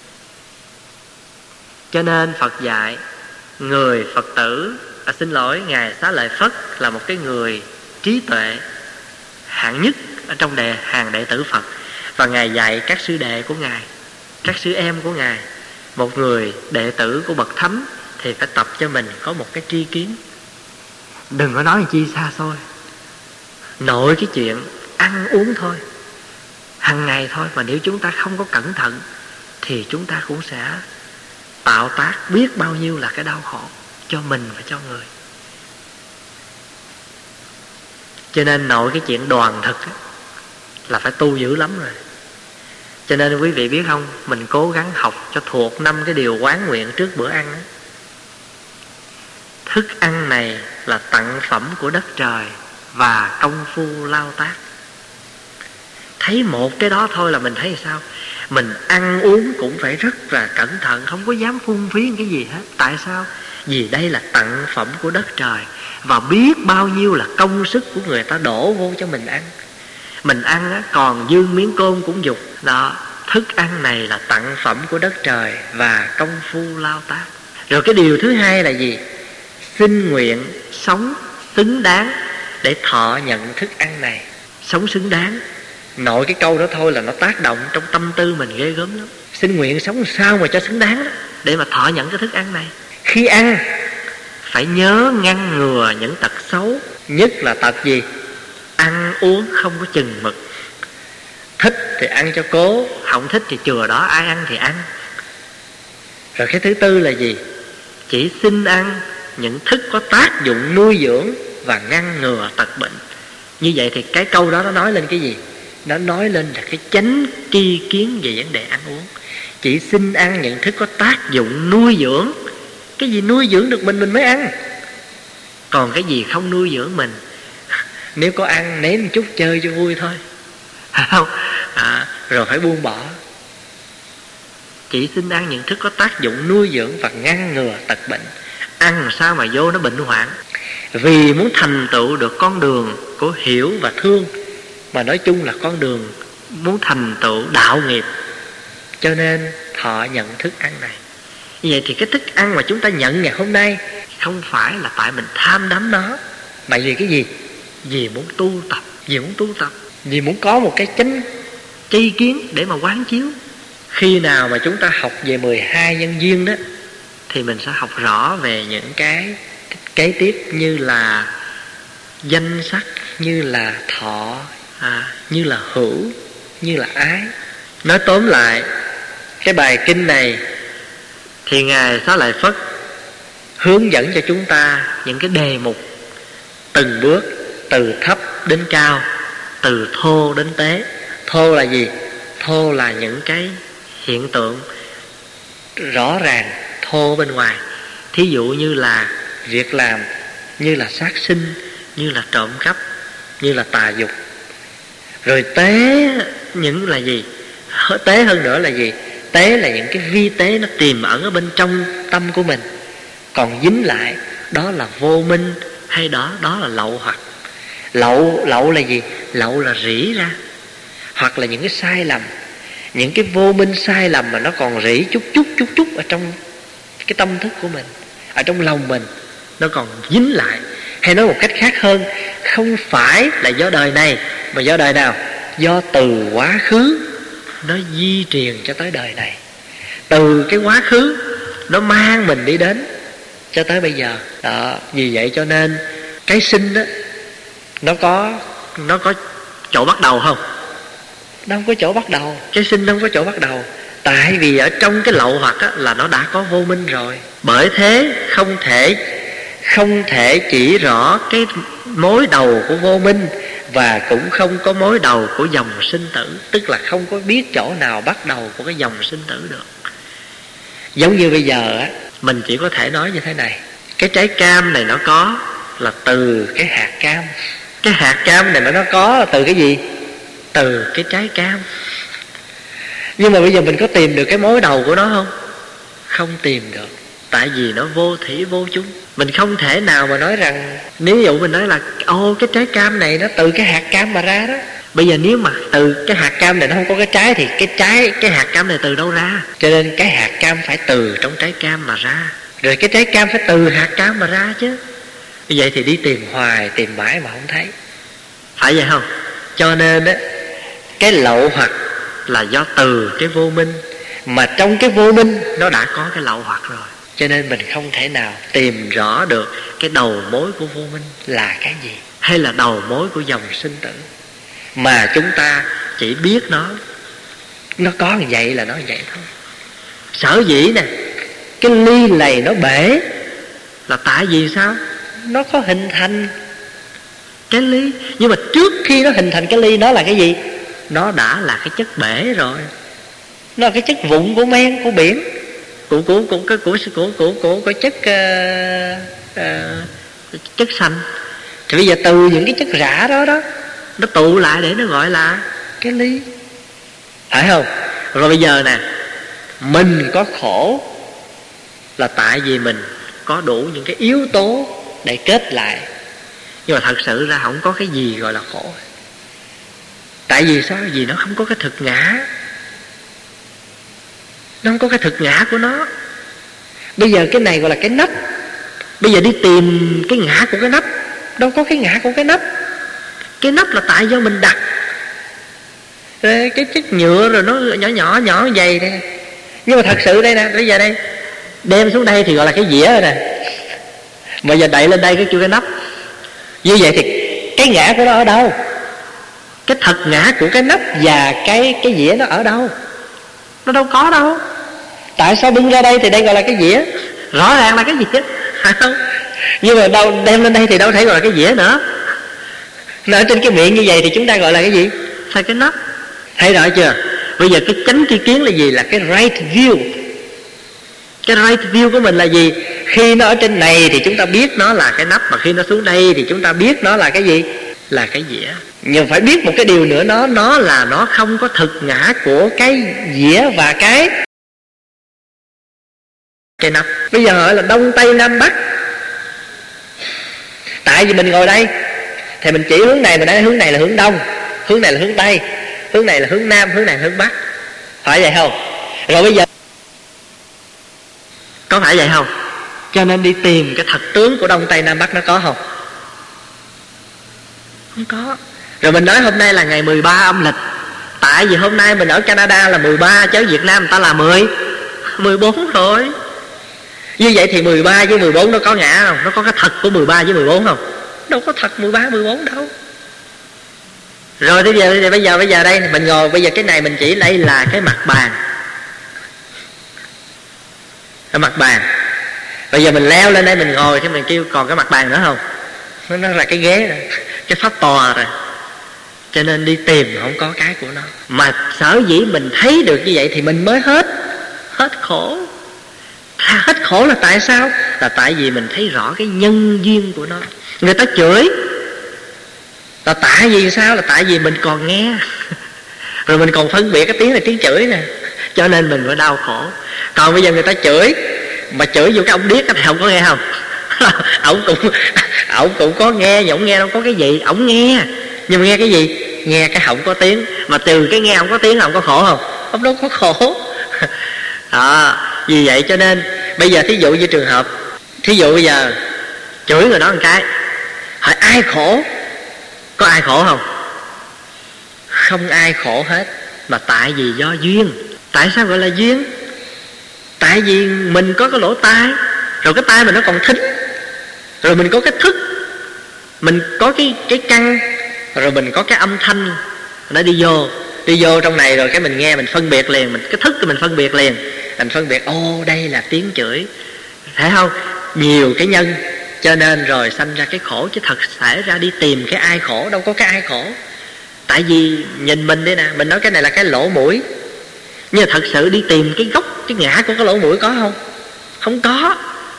Cho nên Phật dạy người Phật tử, à, xin lỗi, Ngài Xá Lợi Phất là một cái người trí tuệ hạng nhất ở trong đề, hàng đệ tử Phật. Và Ngài dạy các sư đệ của Ngài, các sư em của Ngài, một người đệ tử của bậc thánh thì phải tập cho mình có một cái tri kiến. Đừng có nói chi xa xôi, nội cái chuyện ăn uống thôi, hàng ngày thôi, mà nếu chúng ta không có cẩn thận thì chúng ta cũng sẽ tạo tác biết bao nhiêu là cái đau khổ cho mình và cho người. Cho nên nội cái chuyện đoàn thực á, là phải tu dữ lắm rồi. Cho nên quý vị biết không, mình cố gắng học cho thuộc năm cái điều quán nguyện trước bữa ăn á. Thức ăn này là tặng phẩm của đất trời và công phu lao tác. Thấy một cái đó thôi là mình thấy sao? Mình ăn uống cũng phải rất là cẩn thận, không có dám phung phí cái gì hết. Tại sao? Vì đây là tặng phẩm của đất trời, và biết bao nhiêu là công sức của người ta đổ vô cho mình ăn. Mình ăn á, còn dư miếng cơm cũng dục. Đó, thức ăn này là tặng phẩm của đất trời và công phu lao tác. Rồi cái điều thứ hai là gì? Xin nguyện sống xứng đáng để thọ nhận thức ăn này. Sống xứng đáng, nội cái câu đó thôi là nó tác động trong tâm tư mình ghê gớm lắm. Xin nguyện sống sao mà cho xứng đáng đó, để mà thọ nhận cái thức ăn này. Khi ăn phải nhớ ngăn ngừa những tật xấu. Nhất là tật gì? Ăn uống không có chừng mực. Thích thì ăn cho cố, không thích thì chừa đó, ai ăn thì ăn. Rồi cái thứ tư là gì? Chỉ xin ăn những thức có tác dụng nuôi dưỡng và ngăn ngừa tật bệnh. Như vậy thì cái câu đó nó nói lên cái gì? Nó nói lên là cái chánh tri kiến về vấn đề ăn uống. Chỉ xin ăn những thức có tác dụng nuôi dưỡng. Cái gì nuôi dưỡng được mình mình mới ăn. Còn cái gì không nuôi dưỡng mình, nếu có ăn nếm một chút chơi cho vui thôi, không à, rồi phải buông bỏ. Chỉ xin ăn những thức có tác dụng nuôi dưỡng và ngăn ngừa tật bệnh. Ăn làm sao mà vô nó bệnh hoạn. Vì muốn thành tựu được con đường của hiểu và thương, mà nói chung là con đường muốn thành tựu đạo nghiệp, cho nên thọ nhận thức ăn này. Như vậy thì cái thức ăn mà chúng ta nhận ngày hôm nay không phải là tại mình tham đắm nó, Mà vì cái gì? Vì muốn tu tập. Vì muốn tu tập Vì muốn có một cái chánh tri kiến để mà quán chiếu. Khi nào mà chúng ta học về mười hai nhân duyên đó, thì mình sẽ học rõ về những cái kế tiếp, như là danh sắc, như là thọ, à, như là hữu, như là ái. Nói tóm lại, cái bài kinh này thì Ngài Xá Lợi Phất hướng dẫn cho chúng ta những cái đề mục từng bước, từ thấp đến cao, từ thô đến tế. Thô là gì? Thô là những cái hiện tượng rõ ràng, thô bên ngoài. Thí dụ như là việc làm, như là sát sinh, như là trộm cắp, như là tà dục. Rồi tế những là gì? Tế hơn nữa là gì? Tế là những cái vi tế nó tiềm ẩn ở bên trong tâm của mình, còn dính lại, đó là vô minh, hay đó đó là lậu hoặc. Lậu lậu là gì? Lậu là rỉ ra, hoặc là những cái sai lầm, những cái vô minh sai lầm mà nó còn rỉ chút chút chút chút ở trong cái tâm thức của mình, ở trong lòng mình, nó còn dính lại. Hay nói một cách khác hơn, không phải là do đời này, mà do đời nào? Do từ quá khứ nó di truyền cho tới đời này. Từ cái quá khứ nó mang mình đi đến cho tới bây giờ đó. Vì vậy cho nên cái sinh đó, nó có nó có chỗ bắt đầu không? Nó không có chỗ bắt đầu. Cái sinh nó không có chỗ bắt đầu. Tại vì ở trong cái lậu hoặc á, là nó đã có vô minh rồi. Bởi thế không thể Không thể chỉ rõ cái mối đầu của vô minh, và cũng không có mối đầu của dòng sinh tử. Tức là không có biết chỗ nào bắt đầu của cái dòng sinh tử được. Giống như bây giờ á, mình chỉ có thể nói như thế này: cái trái cam này nó có là từ cái hạt cam. Cái hạt cam này nó có là từ cái gì? Từ cái trái cam. Nhưng mà bây giờ mình có tìm được cái mối đầu của nó không? Không tìm được. Tại vì nó vô thủy vô chung. Mình không thể nào mà nói rằng, nếu dụ mình nói là ô cái trái cam này nó từ cái hạt cam mà ra đó. Bây giờ nếu mà từ cái hạt cam này nó không có cái trái, thì cái trái cái hạt cam này từ đâu ra? Cho nên cái hạt cam phải từ trong trái cam mà ra, rồi cái trái cam phải từ hạt cam mà ra chứ. Như vậy thì đi tìm hoài, tìm mãi mà không thấy. Phải vậy không? Cho nên á, cái lậu hoặc là do từ cái vô minh, mà trong cái vô minh nó đã có cái lậu hoặc rồi. Cho nên mình không thể nào tìm rõ được cái đầu mối của vô minh là cái gì, hay là đầu mối của dòng sinh tử. Mà chúng ta chỉ biết nó Nó có như vậy là nó như vậy thôi. Sở dĩ nè, cái ly này nó bể là tại vì sao? Nó có hình thành cái ly. Nhưng mà trước khi nó hình thành cái ly, nó là cái gì? Nó đã là cái chất bể rồi. Nó là cái chất vụn của men, của biển, của của của của của của của, của, của chất uh, uh, chất xanh. Thì bây giờ từ những cái chất rã đó đó, nó tụ lại để nó gọi là cái ly, phải không? Rồi bây giờ nè, mình có khổ là tại vì mình có đủ những cái yếu tố để kết lại. Nhưng mà thật sự ra không có cái gì gọi là khổ. Tại vì sao? Vì nó không có cái thực ngã. Nó không có cái thực ngã của nó. Bây giờ cái này gọi là cái nắp. Bây giờ đi tìm cái ngã của cái nắp, đâu có cái ngã của cái nắp. Cái nắp là tại do mình đặt cái chất nhựa, rồi nó nhỏ nhỏ nhỏ dày đây. Nhưng mà thật sự đây nè, bây giờ đây đem xuống đây thì gọi là cái dĩa rồi nè, mà giờ đậy lên đây cái chưa cái nắp. Như vậy thì cái ngã của nó ở đâu? Cái thật ngã của cái nắp và cái cái dĩa nó ở đâu? Nó đâu có đâu. Tại sao bưng ra đây thì đây gọi là cái dĩa? Rõ ràng là cái dĩa, phải không? Nhưng mà đâu đem lên đây thì đâu thể gọi là cái dĩa nữa. Nó ở trên cái miệng như vậy thì chúng ta gọi là cái gì? Phải cái nắp. Thấy rõ chưa? Bây giờ cái chánh tri kiến là gì? Là cái right view. Cái right view của mình là gì? Khi nó ở trên này thì chúng ta biết nó là cái nắp, mà khi nó xuống đây thì chúng ta biết nó là cái gì? Là cái dĩa. Nhưng phải biết một cái điều nữa, nó nó là nó không có thực ngã của cái dĩa và cái cái nắp. Bây giờ hỏi là Đông Tây Nam Bắc. Tại vì mình ngồi đây thì mình chỉ hướng này, mình nói hướng này là hướng Đông, hướng này là hướng Tây, hướng này là hướng Nam, hướng này là hướng Bắc. Phải vậy không? Rồi bây giờ có phải vậy không? Cho nên đi tìm cái thật tướng của Đông Tây Nam Bắc nó có không? Không có. Rồi mình nói hôm nay là ngày mười ba âm lịch, tại vì hôm nay mình ở Canada là mười ba, chứ Việt Nam người ta là mười, mười bốn rồi. Như vậy thì mười ba với mười bốn nó có ngã không? Nó có cái thật của mười ba với mười bốn không? Đâu có thật mười ba, mười bốn đâu. Rồi bây giờ, bây giờ bây giờ đây mình ngồi, bây giờ cái này mình chỉ đây là cái mặt bàn, cái mặt bàn. Bây giờ mình leo lên đây mình ngồi thì mình kêu còn cái mặt bàn nữa không? Nó, nó là cái ghế rồi, cái pháp tòa rồi. Cho nên đi tìm không có cái của nó. Mà sở dĩ mình thấy được như vậy thì mình mới hết Hết khổ. Hết khổ là tại sao? Là tại vì mình thấy rõ cái nhân duyên của nó. Người ta chửi là tại vì sao? Là tại vì mình còn nghe rồi mình còn phân biệt cái tiếng này tiếng chửi nè, cho nên mình mới đau khổ. Còn bây giờ người ta chửi mà chửi vô cái ông điếc thì không có nghe không? Ổng cũng ổng cũng có nghe, nhưng ổng nghe đâu có cái gì. Ổng nghe, nhưng mà nghe cái gì? Nghe cái họng có tiếng. Mà từ cái nghe không có tiếng, ổng có khổ không? Ông đâu có khổ. À, vì vậy cho nên bây giờ thí dụ như trường hợp, thí dụ bây giờ chửi người đó một cái, hỏi ai khổ? Có ai khổ không? Không ai khổ hết. Mà tại vì do duyên. Tại sao gọi là duyên? Tại vì mình có cái lỗ tai, rồi cái tai mình nó còn thính, rồi mình có cái thức, mình có cái cái căn, rồi mình có cái âm thanh nó đi vô, đi vô trong này, rồi cái mình nghe mình phân biệt liền, mình cái thức thì mình phân biệt liền, mình phân biệt ô đây là tiếng chửi, thấy không? Nhiều cái nhân, cho nên rồi sanh ra cái khổ. Chứ thật xảy ra đi tìm cái ai khổ, đâu có cái ai khổ. Tại vì nhìn mình đây nè, mình nói cái này là cái lỗ mũi, nhưng mà thật sự đi tìm cái gốc, cái ngã của cái lỗ mũi có không? Không có.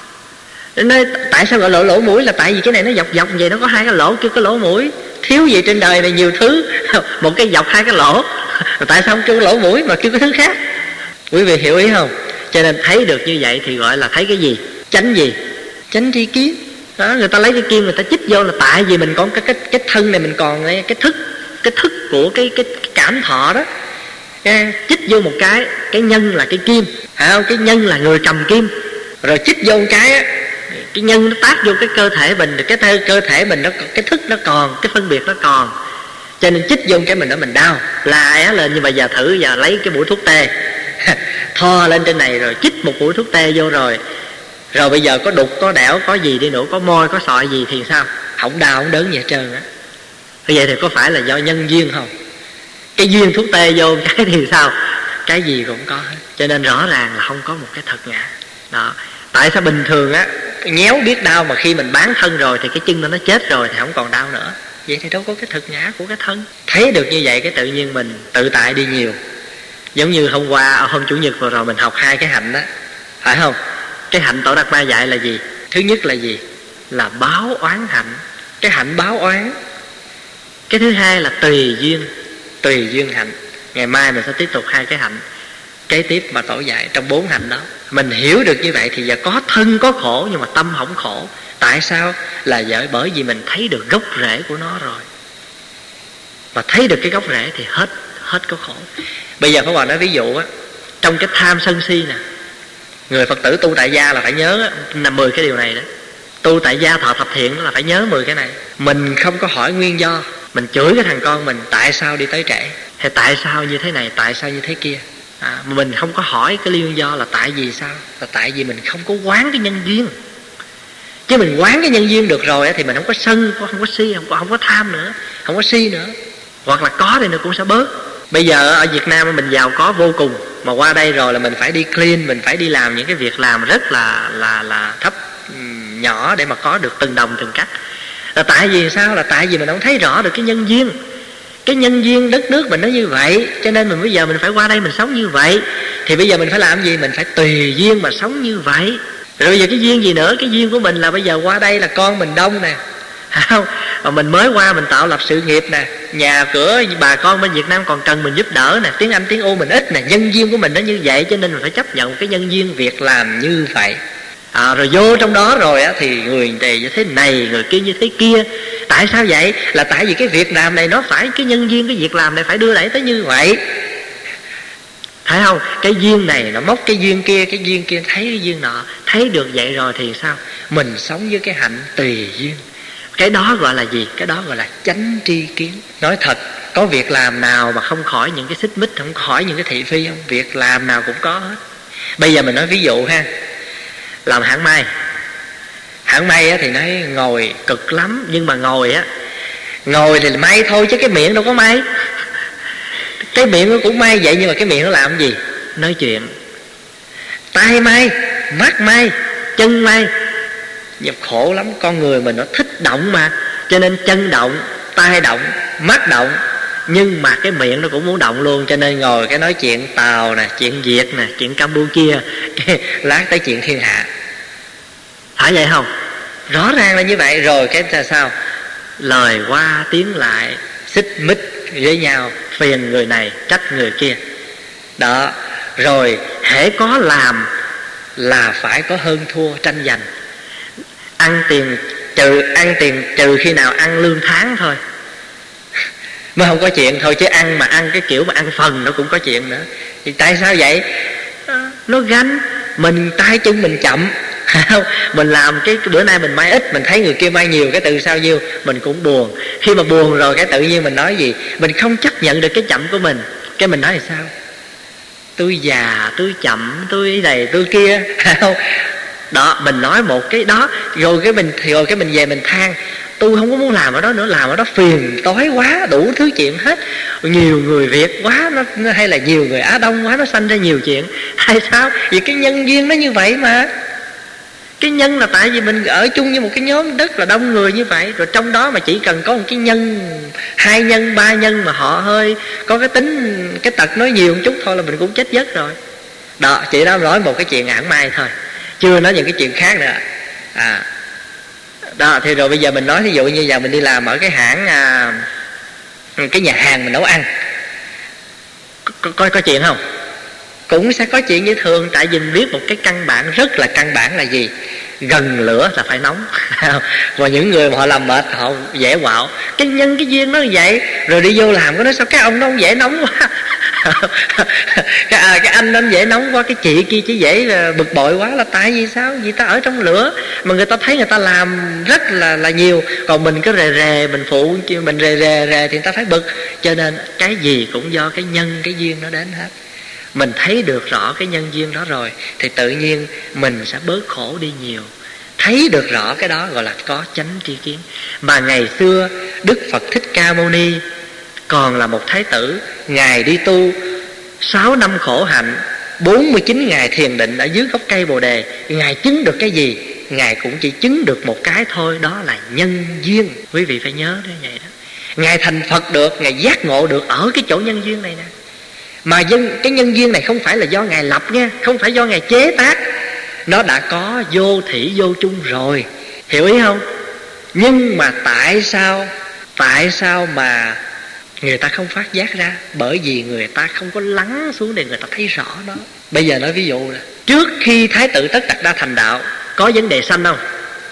Nên tại sao gọi lỗ lỗ mũi? Là tại vì cái này nó dọc dọc vậy, nó có hai cái lỗ, kêu cái lỗ mũi. Thiếu gì trên đời này nhiều thứ, một cái dọc hai cái lỗ, tại sao không kêu lỗ mũi mà kêu cái thứ khác? Quý vị hiểu ý không? Cho nên thấy được như vậy thì gọi là thấy cái gì? Chánh gì? Chánh tri kiến. Đó, người ta lấy cái kim người ta chích vô là tại vì mình còn cái cái cái thân này, mình còn cái thức, cái thức của cái cái, cái cảm thọ đó. Cái, chích vô một cái, cái nhân là cái kim, phải không? Cái nhân là người cầm kim, rồi chích vô một cái á, cái nhân nó tác vô cái cơ thể mình, cái thơ, cơ thể mình nó, cái thức nó còn, cái phân biệt nó còn, cho nên chích vô cái mình đó mình đau, la é lên. Nhưng mà giờ thử giờ lấy cái mũi thuốc tê tho lên trên này rồi chích một mũi thuốc tê vô rồi, rồi bây giờ có đục, có đẻo, có gì đi nữa, có môi, có sọi gì thì sao? Không đau, không đớn gì hết trơn á. Như vậy thì có phải là do nhân duyên không? Cái duyên thuốc tê vô cái thì sao? Cái gì cũng có hết. Cho nên rõ ràng là không có một cái thật ngã. Đó. Tại sao bình thường á nhéo biết đau, mà khi mình bán thân rồi thì cái chân nó nó chết rồi thì không còn đau nữa. Vậy thì đâu có cái thực ngã của cái thân. Thấy được như vậy cái tự nhiên mình tự tại đi nhiều. Giống như hôm qua, hôm chủ nhật vừa rồi mình học hai cái hạnh đó, phải không? Cái hạnh Tổ Đạt Ma dạy là gì? Thứ nhất là gì? Là báo oán hạnh, cái hạnh báo oán. Cái thứ hai là tùy duyên, tùy duyên hạnh. Ngày mai mình sẽ tiếp tục hai cái hạnh kế tiếp mà Tổ dạy trong bốn hạnh đó. Mình hiểu được như vậy thì giờ có thân có khổ nhưng mà tâm không khổ. Tại sao? Là bởi vì mình thấy được gốc rễ của nó rồi. Mà thấy được cái gốc rễ thì hết hết có khổ. Bây giờ Pháp Hòa nói ví dụ á, trong cái tham sân si nè, người Phật tử tu tại gia là phải nhớ là mười cái điều này đó. Tu tại gia thọ thập thiện là phải nhớ mười cái này. Mình không có hỏi nguyên do. Mình chửi cái thằng con mình tại sao đi tới trễ, hay tại sao như thế này, tại sao như thế kia. À, mà mình không có hỏi cái nguyên do là tại vì sao. Là tại vì mình không có quán cái nhân duyên. Chứ mình quán cái nhân duyên được rồi thì mình không có sân, không có si, không có, không có tham nữa, không có si nữa. Hoặc là có thì nó cũng sẽ bớt. Bây giờ ở Việt Nam mình giàu có vô cùng, mà qua đây rồi là mình phải đi clean, mình phải đi làm những cái việc làm rất là là là thấp nhỏ để mà có được từng đồng từng cắt. Là tại vì sao? Là tại vì mình không thấy rõ được cái nhân duyên. Cái nhân duyên đất nước mình nó như vậy, cho nên mình bây giờ mình phải qua đây mình sống như vậy. Thì bây giờ mình phải làm gì? Mình phải tùy duyên mà sống như vậy. Rồi bây giờ cái duyên gì nữa? Cái duyên của mình là bây giờ qua đây là con mình đông nè, không? Mà mình mới qua mình tạo lập sự nghiệp nè, nhà cửa bà con bên Việt Nam còn cần mình giúp đỡ nè, tiếng Anh tiếng U mình ít nè, nhân duyên của mình nó như vậy, cho nên mình phải chấp nhận cái nhân duyên việc làm như vậy. À, rồi vô trong đó rồi á, thì người này như thế này, người kia như thế kia. Tại sao vậy? Là tại vì cái việc làm này nó phải, cái nhân duyên cái việc làm này phải đưa đẩy tới như vậy. Thấy không? Cái duyên này nó móc cái duyên kia, cái duyên kia thấy cái duyên nọ. Thấy được vậy rồi thì sao? Mình sống với cái hạnh tùy duyên. Cái đó gọi là gì? Cái đó gọi là chánh tri kiến. Nói thật, có việc làm nào mà không khỏi những cái xích mích, không khỏi những cái thị phi không? Việc làm nào cũng có hết. Bây giờ mình nói ví dụ ha, làm hãng may. Hãng may á, thì nói ngồi cực lắm, nhưng mà ngồi á, ngồi thì may thôi chứ cái miệng đâu có may. Cái miệng nó cũng may vậy, nhưng mà cái miệng nó làm gì? Nói chuyện. Tai may, mắt may, chân may. Nhưng khổ lắm, con người mình nó thích động mà, cho nên chân động, tai động, mắt động, nhưng mà cái miệng nó cũng muốn động luôn. Cho nên ngồi cái nói chuyện Tàu nè, chuyện Việt nè, chuyện Campuchia, lát tới chuyện thiên hạ. Phải vậy không? Rõ ràng là như vậy. Rồi cái là sao? Lời qua tiếng lại, xích mích với nhau, phiền người này, trách người kia. Đó. Rồi hễ có làm là phải có hơn thua, tranh giành. Ăn tiền trừ, ăn tiền trừ khi nào ăn lương tháng thôi mới không có chuyện thôi, chứ ăn mà ăn cái kiểu mà ăn phần nó cũng có chuyện nữa. Thì tại sao vậy? Nó ganh, mình tay chân mình chậm. Mình làm cái bữa nay mình may ít, mình thấy người kia may nhiều, cái từ sau nhiêu mình cũng buồn. Khi mà buồn rồi cái tự nhiên mình nói gì? Mình không chấp nhận được cái chậm của mình. Cái mình nói là sao? Tôi già, tôi chậm, tôi này, tôi kia. Đó, mình nói một cái đó, rồi cái mình rồi cái mình về mình than, tôi không có muốn làm ở đó nữa, làm ở đó phiền tối quá, đủ thứ chuyện hết. Nhiều người Việt quá, nó hay là nhiều người Á Đông quá, nó sanh ra nhiều chuyện. Hay sao? Vì cái nhân duyên nó như vậy mà. Cái nhân là tại vì mình ở chung với một cái nhóm rất là đông người như vậy, rồi trong đó mà chỉ cần có một cái nhân, hai nhân, ba nhân mà họ hơi có cái tính, cái tật nói nhiều một chút thôi là mình cũng chết giấc rồi. Đó, chị đã nói một cái chuyện hãng may thôi, chưa nói những cái chuyện khác nữa. À, đó, thì rồi bây giờ mình nói ví dụ như giờ mình đi làm ở cái hãng, à, cái nhà hàng mình nấu ăn, có, có, có chuyện không? Cũng sẽ có chuyện như thường. Tại vì mình biết một cái căn bản, rất là căn bản là gì? Gần lửa là phải nóng. Và những người mà họ làm mệt, họ dễ quạo. Cái nhân cái duyên nó như vậy. Rồi đi vô làm, có nói sao cái ông nó không dễ nóng quá. cái, à, cái anh nó dễ nóng quá, cái chị kia chỉ dễ bực bội quá. Là tại vì sao? Vì ta ở trong lửa mà người ta thấy người ta làm rất là là nhiều, còn mình cứ rề rề, mình phụ mình rề rề rề thì người ta phải bực. Cho nên cái gì cũng do cái nhân, cái duyên nó đến hết. Mình thấy được rõ cái nhân duyên đó rồi thì tự nhiên mình sẽ bớt khổ đi nhiều. Thấy được rõ cái đó gọi là có chánh tri kiến. Mà ngày xưa Đức Phật Thích Ca Mâu Ni còn là một thái tử, Ngài đi tu sáu năm khổ hạnh, bốn mươi chín ngày thiền định ở dưới gốc cây Bồ Đề. Ngài chứng được cái gì? Ngài cũng chỉ chứng được một cái thôi, đó là nhân duyên. Quý vị phải nhớ đó, vậy đó. Ngài thành Phật được, Ngài giác ngộ được ở cái chỗ nhân duyên này nè. Mà dân, cái nhân duyên này không phải là do Ngài lập nha, không phải do Ngài chế tác. Nó đã có vô thủy vô chung rồi. Hiểu ý không? Nhưng mà tại sao Tại sao mà người ta không phát giác ra? Bởi vì người ta không có lắng xuống để người ta thấy rõ nó. Bây giờ nói ví dụ là trước khi Thái tử Tất Đạt Đa thành đạo, có vấn đề sanh không?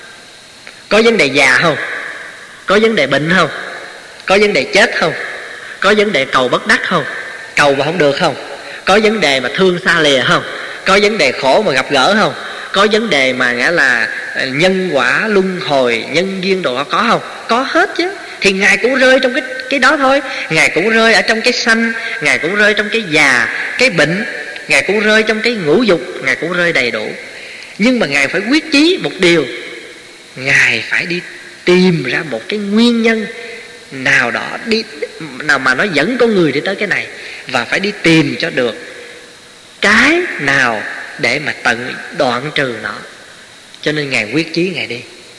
Có vấn đề già không? Có vấn đề bệnh không? Có vấn đề chết không? Có vấn đề cầu bất đắc không? Cầu mà không được không? Có vấn đề mà thương xa lìa không? Có vấn đề khổ mà gặp gỡ không? Có vấn đề mà nghĩa là nhân quả luân hồi, nhân duyên đồ có không? Có hết chứ. Thì Ngài cũng rơi trong cái cái đó thôi. Ngài cũng rơi ở trong cái sanh, Ngài cũng rơi trong cái già, cái bệnh, Ngài cũng rơi trong cái ngũ dục, Ngài cũng rơi đầy đủ. Nhưng mà Ngài phải quyết chí một điều, Ngài phải đi tìm ra một cái nguyên nhân nào đó đi, nào mà nó dẫn con người đi tới cái này, và phải đi tìm cho được cái nào để mà tận đoạn trừ nó. Cho nên Ngài quyết chí Ngài đi.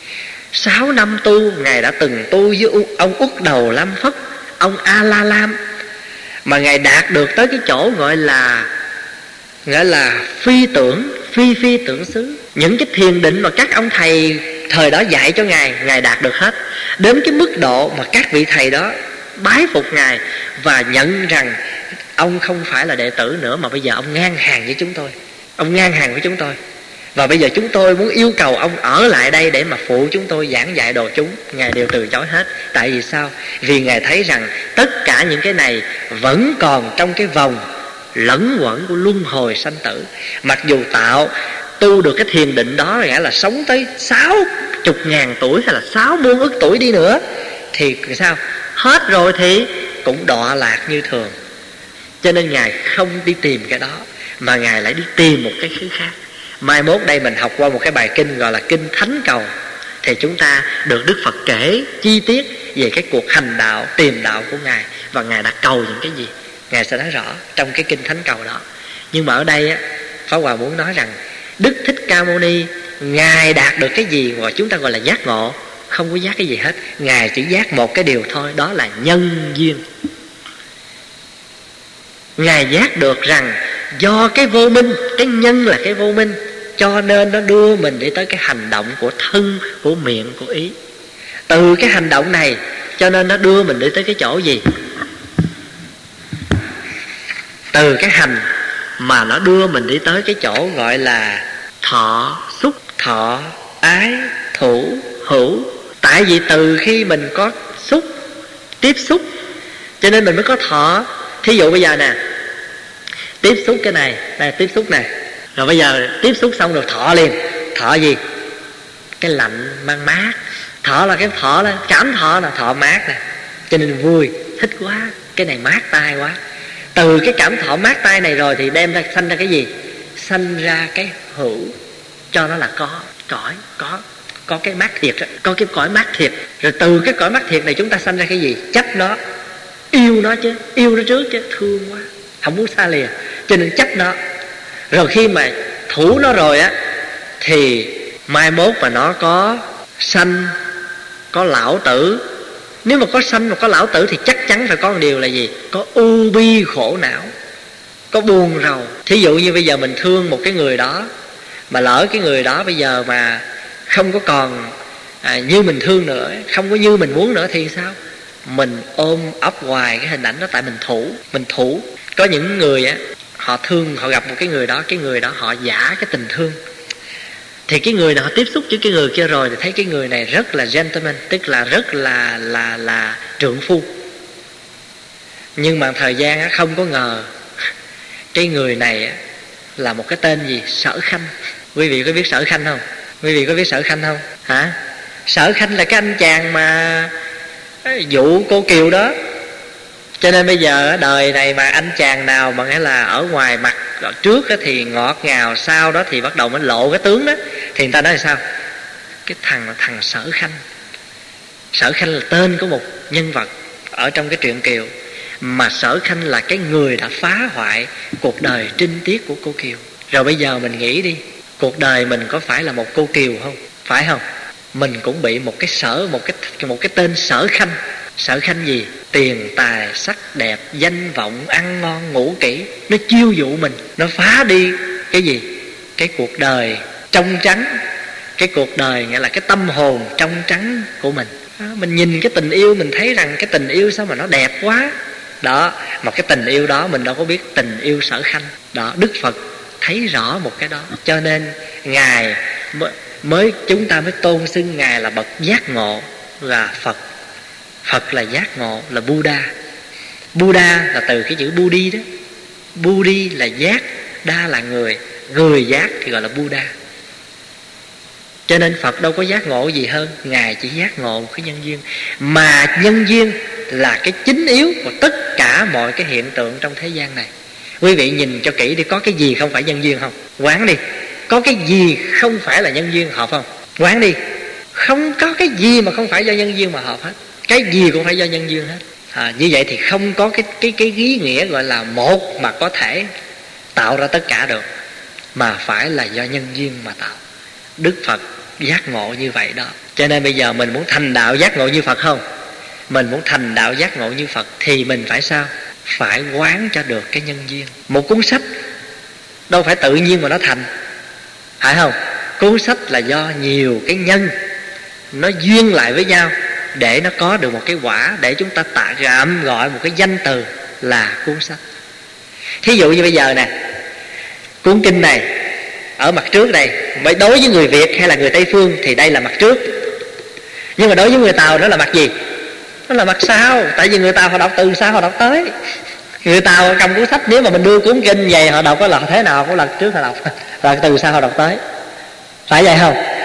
Sáu năm tu, Ngài đã từng tu với ông Út Đầu Lam Phất, ông A La Lam, mà Ngài đạt được tới cái chỗ gọi là gọi là phi tưởng, phi phi tưởng xứ. Những cái thiền định mà các ông thầy thời đó dạy cho Ngài, Ngài đạt được hết. Đến cái mức độ mà các vị thầy đó bái phục Ngài và nhận rằng ông không phải là đệ tử nữa, mà bây giờ ông ngang hàng với chúng tôi. Ông ngang hàng với chúng tôi. Và bây giờ chúng tôi muốn yêu cầu ông ở lại đây để mà phụ chúng tôi giảng dạy đồ chúng. Ngài đều từ chối hết. Tại vì sao? Vì Ngài thấy rằng tất cả những cái này vẫn còn trong cái vòng lẫn quẩn của luân hồi sanh tử. Mặc dù tạo tu được cái thiền định đó, nghĩa là sống tới sáu chục ngàn tuổi hay là sáu muôn ức tuổi đi nữa thì sao? Hết rồi thì cũng đọa lạc như thường. Cho nên Ngài không đi tìm cái đó, mà Ngài lại đi tìm một cái thứ khác. Mai mốt đây mình học qua một cái bài kinh gọi là kinh Thánh Cầu, thì chúng ta được Đức Phật kể chi tiết về cái cuộc hành đạo, tìm đạo của Ngài, và Ngài đã cầu những cái gì, Ngài sẽ nói rõ trong cái kinh Thánh Cầu đó. Nhưng mà ở đây á, Pháp Hòa muốn nói rằng Đức Thích Ca Mâu Ni Ngài đạt được cái gì mà chúng ta gọi là giác ngộ? Không có giác cái gì hết. Ngài chỉ giác một cái điều thôi, đó là nhân duyên. Ngài giác được rằng do cái vô minh, cái nhân là cái vô minh, cho nên nó đưa mình đi tới cái hành động của thân, của miệng, của ý. Từ cái hành động này cho nên nó đưa mình đi tới cái chỗ gì? Từ cái hành mà nó đưa mình đi tới cái chỗ gọi là thọ, xúc, thọ, ái, thủ, hữu. Tại vì từ khi mình có xúc, tiếp xúc, cho nên mình mới có thọ. Thí dụ bây giờ nè, tiếp xúc cái này, đây tiếp xúc này, rồi bây giờ tiếp xúc xong rồi thọ liền. Thọ gì? Cái lạnh mang mát. Thọ là cái thọ là cảm thọ, là thọ mát nè, cho nên vui, thích quá, cái này mát tai quá. Từ cái cảm thọ mát tai này rồi thì đem ra sanh ra cái gì? Sanh ra cái hữu, cho nó là có, cõi, có có cái mát thiệt, có cái cõi mát thiệt. Rồi từ cái cõi mát thiệt này chúng ta sanh ra cái gì? Chấp nó, yêu nó chứ, yêu nó trước chứ, thương quá, không muốn xa lìa, cho nên chấp nó. Rồi khi mà thủ nó rồi á, thì mai mốt mà nó có sanh, có lão tử. Nếu mà có sanh mà có lão tử thì chắc chắn phải có một điều là gì? Có ưu bi khổ não, có buồn rầu. Thí dụ như bây giờ mình thương một cái người đó, mà lỡ cái người đó bây giờ mà không có còn à, như mình thương nữa, không có như mình muốn nữa thì sao? Mình ôm ấp hoài cái hình ảnh đó, tại mình thủ. Mình thủ. Có những người á, họ thương, họ gặp một cái người đó, cái người đó họ giả cái tình thương, thì cái người nào họ tiếp xúc với cái người kia rồi thì thấy cái người này rất là gentleman, tức là rất là là là trượng phu. Nhưng mà thời gian á, không có ngờ cái người này á, là một cái tên gì? Sở Khanh. Quý vị có biết Sở Khanh không? Quý vị có biết Sở Khanh không? Hả? Sở Khanh là cái anh chàng mà dụ cô Kiều đó. Cho nên bây giờ đời này mà anh chàng nào mà nghĩa là ở ngoài mặt ở trước thì ngọt ngào, sau đó thì bắt đầu mới lộ cái tướng đó, thì người ta nói là sao? Cái thằng là thằng Sở Khanh. Sở Khanh là tên của một nhân vật ở trong cái truyện Kiều, mà Sở Khanh là cái người đã phá hoại cuộc đời trinh tiết của cô Kiều. Rồi bây giờ mình nghĩ đi, cuộc đời mình có phải là một cô Kiều không? Phải không? Mình cũng bị một cái sở, một cái một cái tên Sở Khanh. Sở Khanh gì? Tiền tài sắc đẹp, danh vọng, ăn ngon ngủ kỹ, nó chiêu dụ mình, nó phá đi cái gì? Cái cuộc đời trong trắng, cái cuộc đời nghĩa là cái tâm hồn trong trắng của mình. Đó, mình nhìn cái tình yêu mình thấy rằng cái tình yêu sao mà nó đẹp quá. Đó, mà cái tình yêu đó mình đâu có biết tình yêu Sở Khanh. Đó, Đức Phật thấy rõ một cái đó, cho nên Ngài mới, mới chúng ta mới tôn xưng Ngài là bậc giác ngộ, là Phật. Phật là giác ngộ, là Buddha. Buddha là từ cái chữ Budi đó. Budi là giác, đa là người, người giác thì gọi là Buddha. Cho nên Phật đâu có giác ngộ gì hơn, Ngài chỉ giác ngộ một cái nhân duyên. Mà nhân duyên là cái chính yếu của tất cả mọi cái hiện tượng trong thế gian này. Quý vị nhìn cho kỹ đi, có cái gì không phải nhân duyên không? Quán đi, có cái gì không phải là nhân duyên hợp không? Quán đi, không có cái gì mà không phải do nhân duyên mà hợp hết. Cái gì cũng phải do nhân duyên hết. À, như vậy thì không có cái cái cái ý nghĩa gọi là một mà có thể tạo ra tất cả được, mà phải là do nhân duyên mà tạo. Đức Phật giác ngộ như vậy đó. Cho nên bây giờ mình muốn thành đạo giác ngộ như Phật không? Mình muốn thành đạo giác ngộ như Phật thì mình phải sao? Phải quán cho được cái nhân duyên. Một cuốn sách đâu phải tự nhiên mà nó thành, phải không? Cuốn sách là do nhiều cái nhân nó duyên lại với nhau để nó có được một cái quả, để chúng ta tạ gạm gọi một cái danh từ là cuốn sách. Thí dụ như bây giờ nè, cuốn kinh này ở mặt trước đây, đối với người Việt hay là người Tây phương thì đây là mặt trước, nhưng mà đối với người Tàu nó là mặt gì? Nó là mặt sau. Tại vì người Tàu họ đọc từ sau họ đọc tới. Người Tàu cầm cuốn sách, nếu mà mình đưa cuốn kinh về họ đọc có là thế nào cũng là trước họ đọc, là từ sau họ đọc tới, phải vậy không?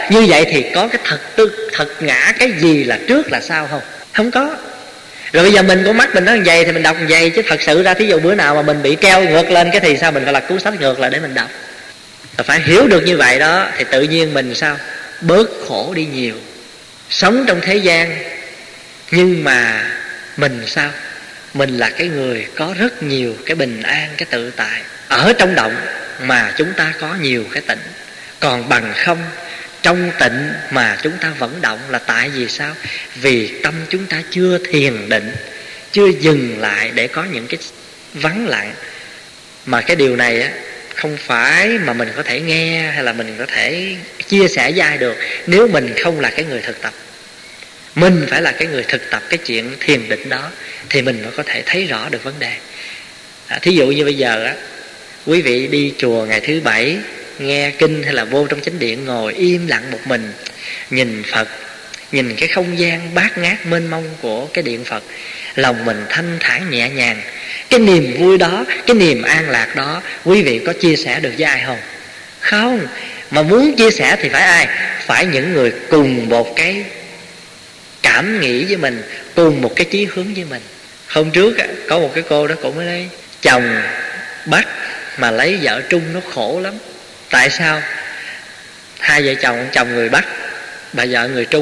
Như vậy thì có cái thật tư, thật ngã cái gì là trước là sau không? Không có. Rồi bây giờ mình có mắt mình nói vậy thì mình đọc vậy, chứ thật sự ra thí dụ bữa nào mà mình bị treo ngược lên cái thì sao, mình phải lật cuốn sách ngược lại để mình đọc. Rồi phải hiểu được như vậy đó thì tự nhiên mình sao? Bớt khổ đi nhiều. Sống trong thế gian nhưng mà mình sao? Mình là cái người có rất nhiều cái bình an, cái tự tại. Ở trong động mà chúng ta có nhiều cái tịnh. Còn bằng không, trong tịnh mà chúng ta vẫn động là tại vì sao? Vì tâm chúng ta chưa thiền định, chưa dừng lại để có những cái vắng lặng. Mà cái điều này á, không phải mà mình có thể nghe hay là mình có thể chia sẻ với ai được nếu mình không là cái người thực tập. Mình phải là cái người thực tập cái chuyện thiền định đó thì mình mới có thể thấy rõ được vấn đề. à, Thí dụ như bây giờ á, quý vị đi chùa ngày thứ bảy nghe kinh hay là vô trong chánh điện ngồi im lặng một mình, nhìn Phật, nhìn cái không gian bát ngát mênh mông của cái điện Phật, lòng mình thanh thản nhẹ nhàng. Cái niềm vui đó, cái niềm an lạc đó, quý vị có chia sẻ được với ai không? Không. Mà muốn chia sẻ thì phải ai? Phải những người cùng một cái cảm nghĩ với mình, cùng một cái chí hướng với mình. Hôm trước có một cái cô đó, cũng mới lấy chồng Bắc mà lấy vợ Trung, nó khổ lắm. Tại sao? Hai vợ chồng, chồng người Bắc, bà vợ người Trung.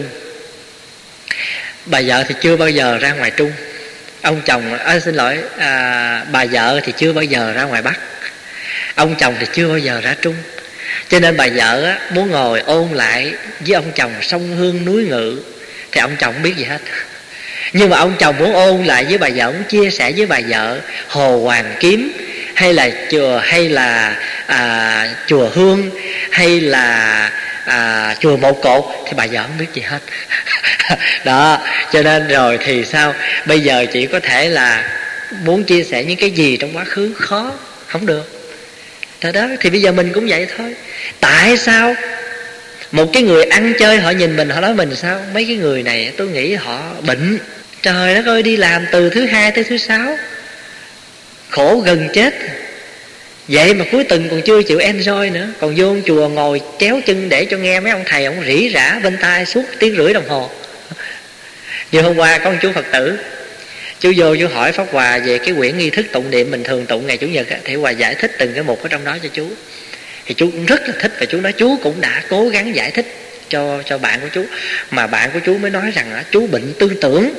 Bà vợ thì chưa bao giờ ra ngoài Trung, ông chồng à, xin lỗi à, bà vợ thì chưa bao giờ ra ngoài Bắc, ông chồng thì chưa bao giờ ra Trung. Cho nên bà vợ á, muốn ngồi ôn lại với ông chồng sông Hương núi Ngự thì ông chồng không biết gì hết. Nhưng mà ông chồng muốn ôn lại với bà vợ, muốn chia sẻ với bà vợ Hồ Hoàng Kiếm hay là chùa hay là à, chùa Hương hay là à, chùa Một Cột thì bà vợ không biết gì hết. Đó, cho nên rồi thì sao? Bây giờ chỉ có thể là muốn chia sẻ những cái gì trong quá khứ khó, không được. Đó, đó thì bây giờ mình cũng vậy thôi. Tại sao một cái người ăn chơi họ nhìn mình, họ nói mình sao? Mấy cái người này tôi nghĩ họ bệnh. Trời đất ơi, đi làm từ thứ hai tới thứ sáu, khổ gần chết. Vậy mà cuối tuần còn chưa chịu enjoy nữa, còn vô chùa ngồi chéo chân để cho nghe mấy ông thầy ông rỉ rả bên tai suốt tiếng rưỡi đồng hồ. Như hôm qua có một chú Phật tử, chú vô chú hỏi Pháp Hòa về cái quyển nghi thức tụng niệm bình thường tụng ngày Chủ nhật á, thì Hòa giải thích từng cái mục ở trong đó cho chú. Thì chú cũng rất là thích, và chú nói chú cũng đã cố gắng giải thích cho cho bạn của chú. Mà bạn của chú mới nói rằng á, chú bệnh tư tưởng.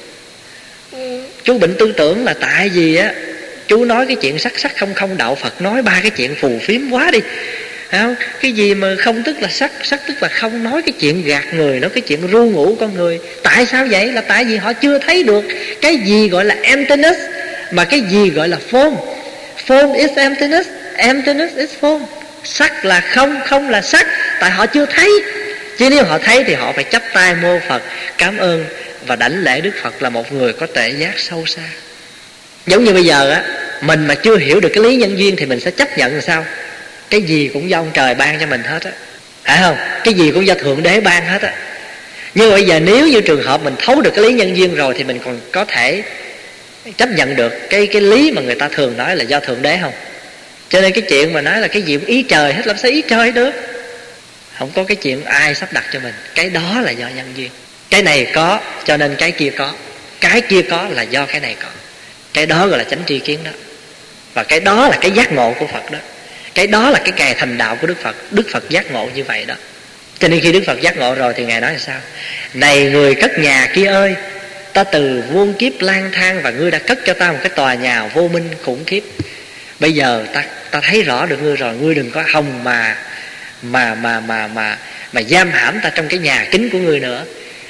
Chú bệnh tư tưởng là tại vì á, chú nói cái chuyện sắc sắc không không, đạo Phật nói ba cái chuyện phù phiếm quá đi. Không? Cái gì mà không tức là sắc, sắc tức là không, nói cái chuyện gạt người, nói cái chuyện ru ngủ con người. Tại sao vậy? Là tại vì họ chưa thấy được cái gì gọi là emptiness, mà cái gì gọi là form. Form is emptiness, emptiness is form. Sắc là không, không là sắc. Tại họ chưa thấy. Chứ nếu họ thấy thì họ phải chắp tay mô Phật, cảm ơn và đảnh lễ Đức Phật là một người có tuệ giác sâu xa. Giống như bây giờ á, mình mà chưa hiểu được cái lý nhân duyên thì mình sẽ chấp nhận làm sao? Cái gì cũng do ông trời ban cho mình hết á, phải không? Cái gì cũng do Thượng Đế ban hết á. Nhưng bây giờ nếu như trường hợp mình thấu được cái lý nhân duyên rồi thì mình còn có thể chấp nhận được cái cái lý mà người ta thường nói là do Thượng Đế không? Cho nên cái chuyện mà nói là cái gì cũng ý trời hết, làm sao ý trời được? Không có cái chuyện ai sắp đặt cho mình. Cái đó là do nhân duyên. Cái này có cho nên cái kia có, cái kia có là do cái này có. Cái đó gọi là chánh tri kiến đó. Và cái đó là cái giác ngộ của Phật đó. Cái đó là cái kè thành đạo của Đức Phật. Đức Phật giác ngộ như vậy đó. Cho nên khi Đức Phật giác ngộ rồi thì Ngài nói là sao? Này người cất nhà kia ơi, ta từ muôn kiếp lang thang và ngươi đã cất cho ta một cái tòa nhà vô minh khủng khiếp. Bây giờ ta ta thấy rõ được ngươi rồi, ngươi đừng có hòng mà mà mà mà mà mà giam hãm ta trong cái nhà kính của ngươi nữa.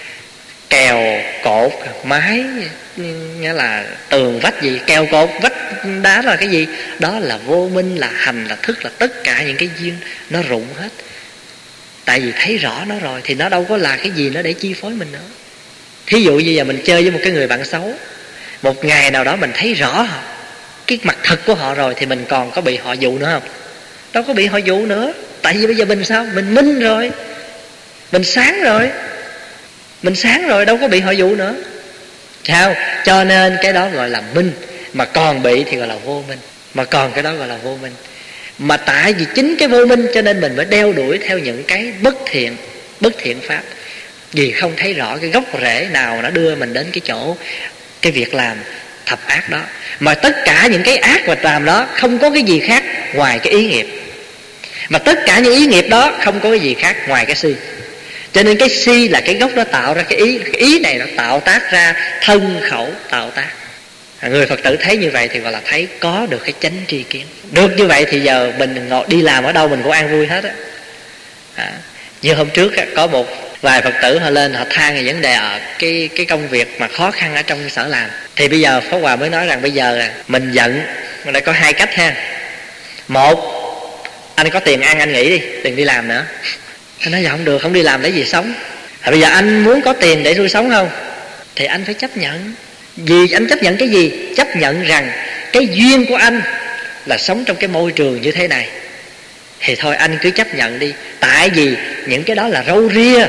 Kèo cột mái, nghĩa là tường vách gì, kèo cột vách đá là cái gì? Đó là vô minh, là hành, là thức, là tất cả những cái duyên nó rụng hết. Tại vì thấy rõ nó rồi thì nó đâu có là cái gì nó để chi phối mình nữa. Thí dụ như giờ mình chơi với một cái người bạn xấu, một ngày nào đó mình thấy rõ họ, cái mặt thật của họ rồi thì mình còn có bị họ dụ nữa không? Đâu có bị họ dụ nữa. Tại vì bây giờ mình sao? Mình minh rồi, mình sáng rồi, mình sáng rồi, đâu có bị họ dụ nữa. Sao? Cho nên cái đó gọi là minh. Mà còn bị thì gọi là vô minh. Mà còn cái đó gọi là vô minh. Mà tại vì chính cái vô minh cho nên mình mới đeo đuổi theo những cái bất thiện. bất thiện pháp, vì không thấy rõ cái gốc rễ nào nó đưa mình đến cái chỗ cái việc làm thập ác đó. Mà tất cả những cái ác và làm đó không có cái gì khác ngoài cái ý nghiệp, mà tất cả những ý nghiệp đó không có cái gì khác ngoài cái si. Cho nên cái si là cái gốc nó tạo ra cái ý. Cái ý này nó tạo tác ra thân khẩu tạo tác. Người Phật tử thấy như vậy thì gọi là thấy có được cái chánh tri kiến. Được như vậy thì giờ mình ngồi đi làm ở đâu mình cũng an vui hết á. À, như hôm trước á, có một vài Phật tử họ lên họ than về vấn đề ở cái cái công việc mà khó khăn ở trong sở làm. Thì bây giờ Pháp Hòa mới nói rằng bây giờ mình giận mình đã có hai cách ha. Một, anh có tiền ăn anh nghỉ đi, đừng đi làm nữa. Anh nói dạ không được, không đi làm lấy gì sống. À, bây giờ anh muốn có tiền để nuôi sống không? Thì anh phải chấp nhận. Vì anh chấp nhận cái gì? Chấp nhận rằng cái duyên của anh là sống trong cái môi trường như thế này. Thì thôi anh cứ chấp nhận đi. Tại vì những cái đó là râu ria,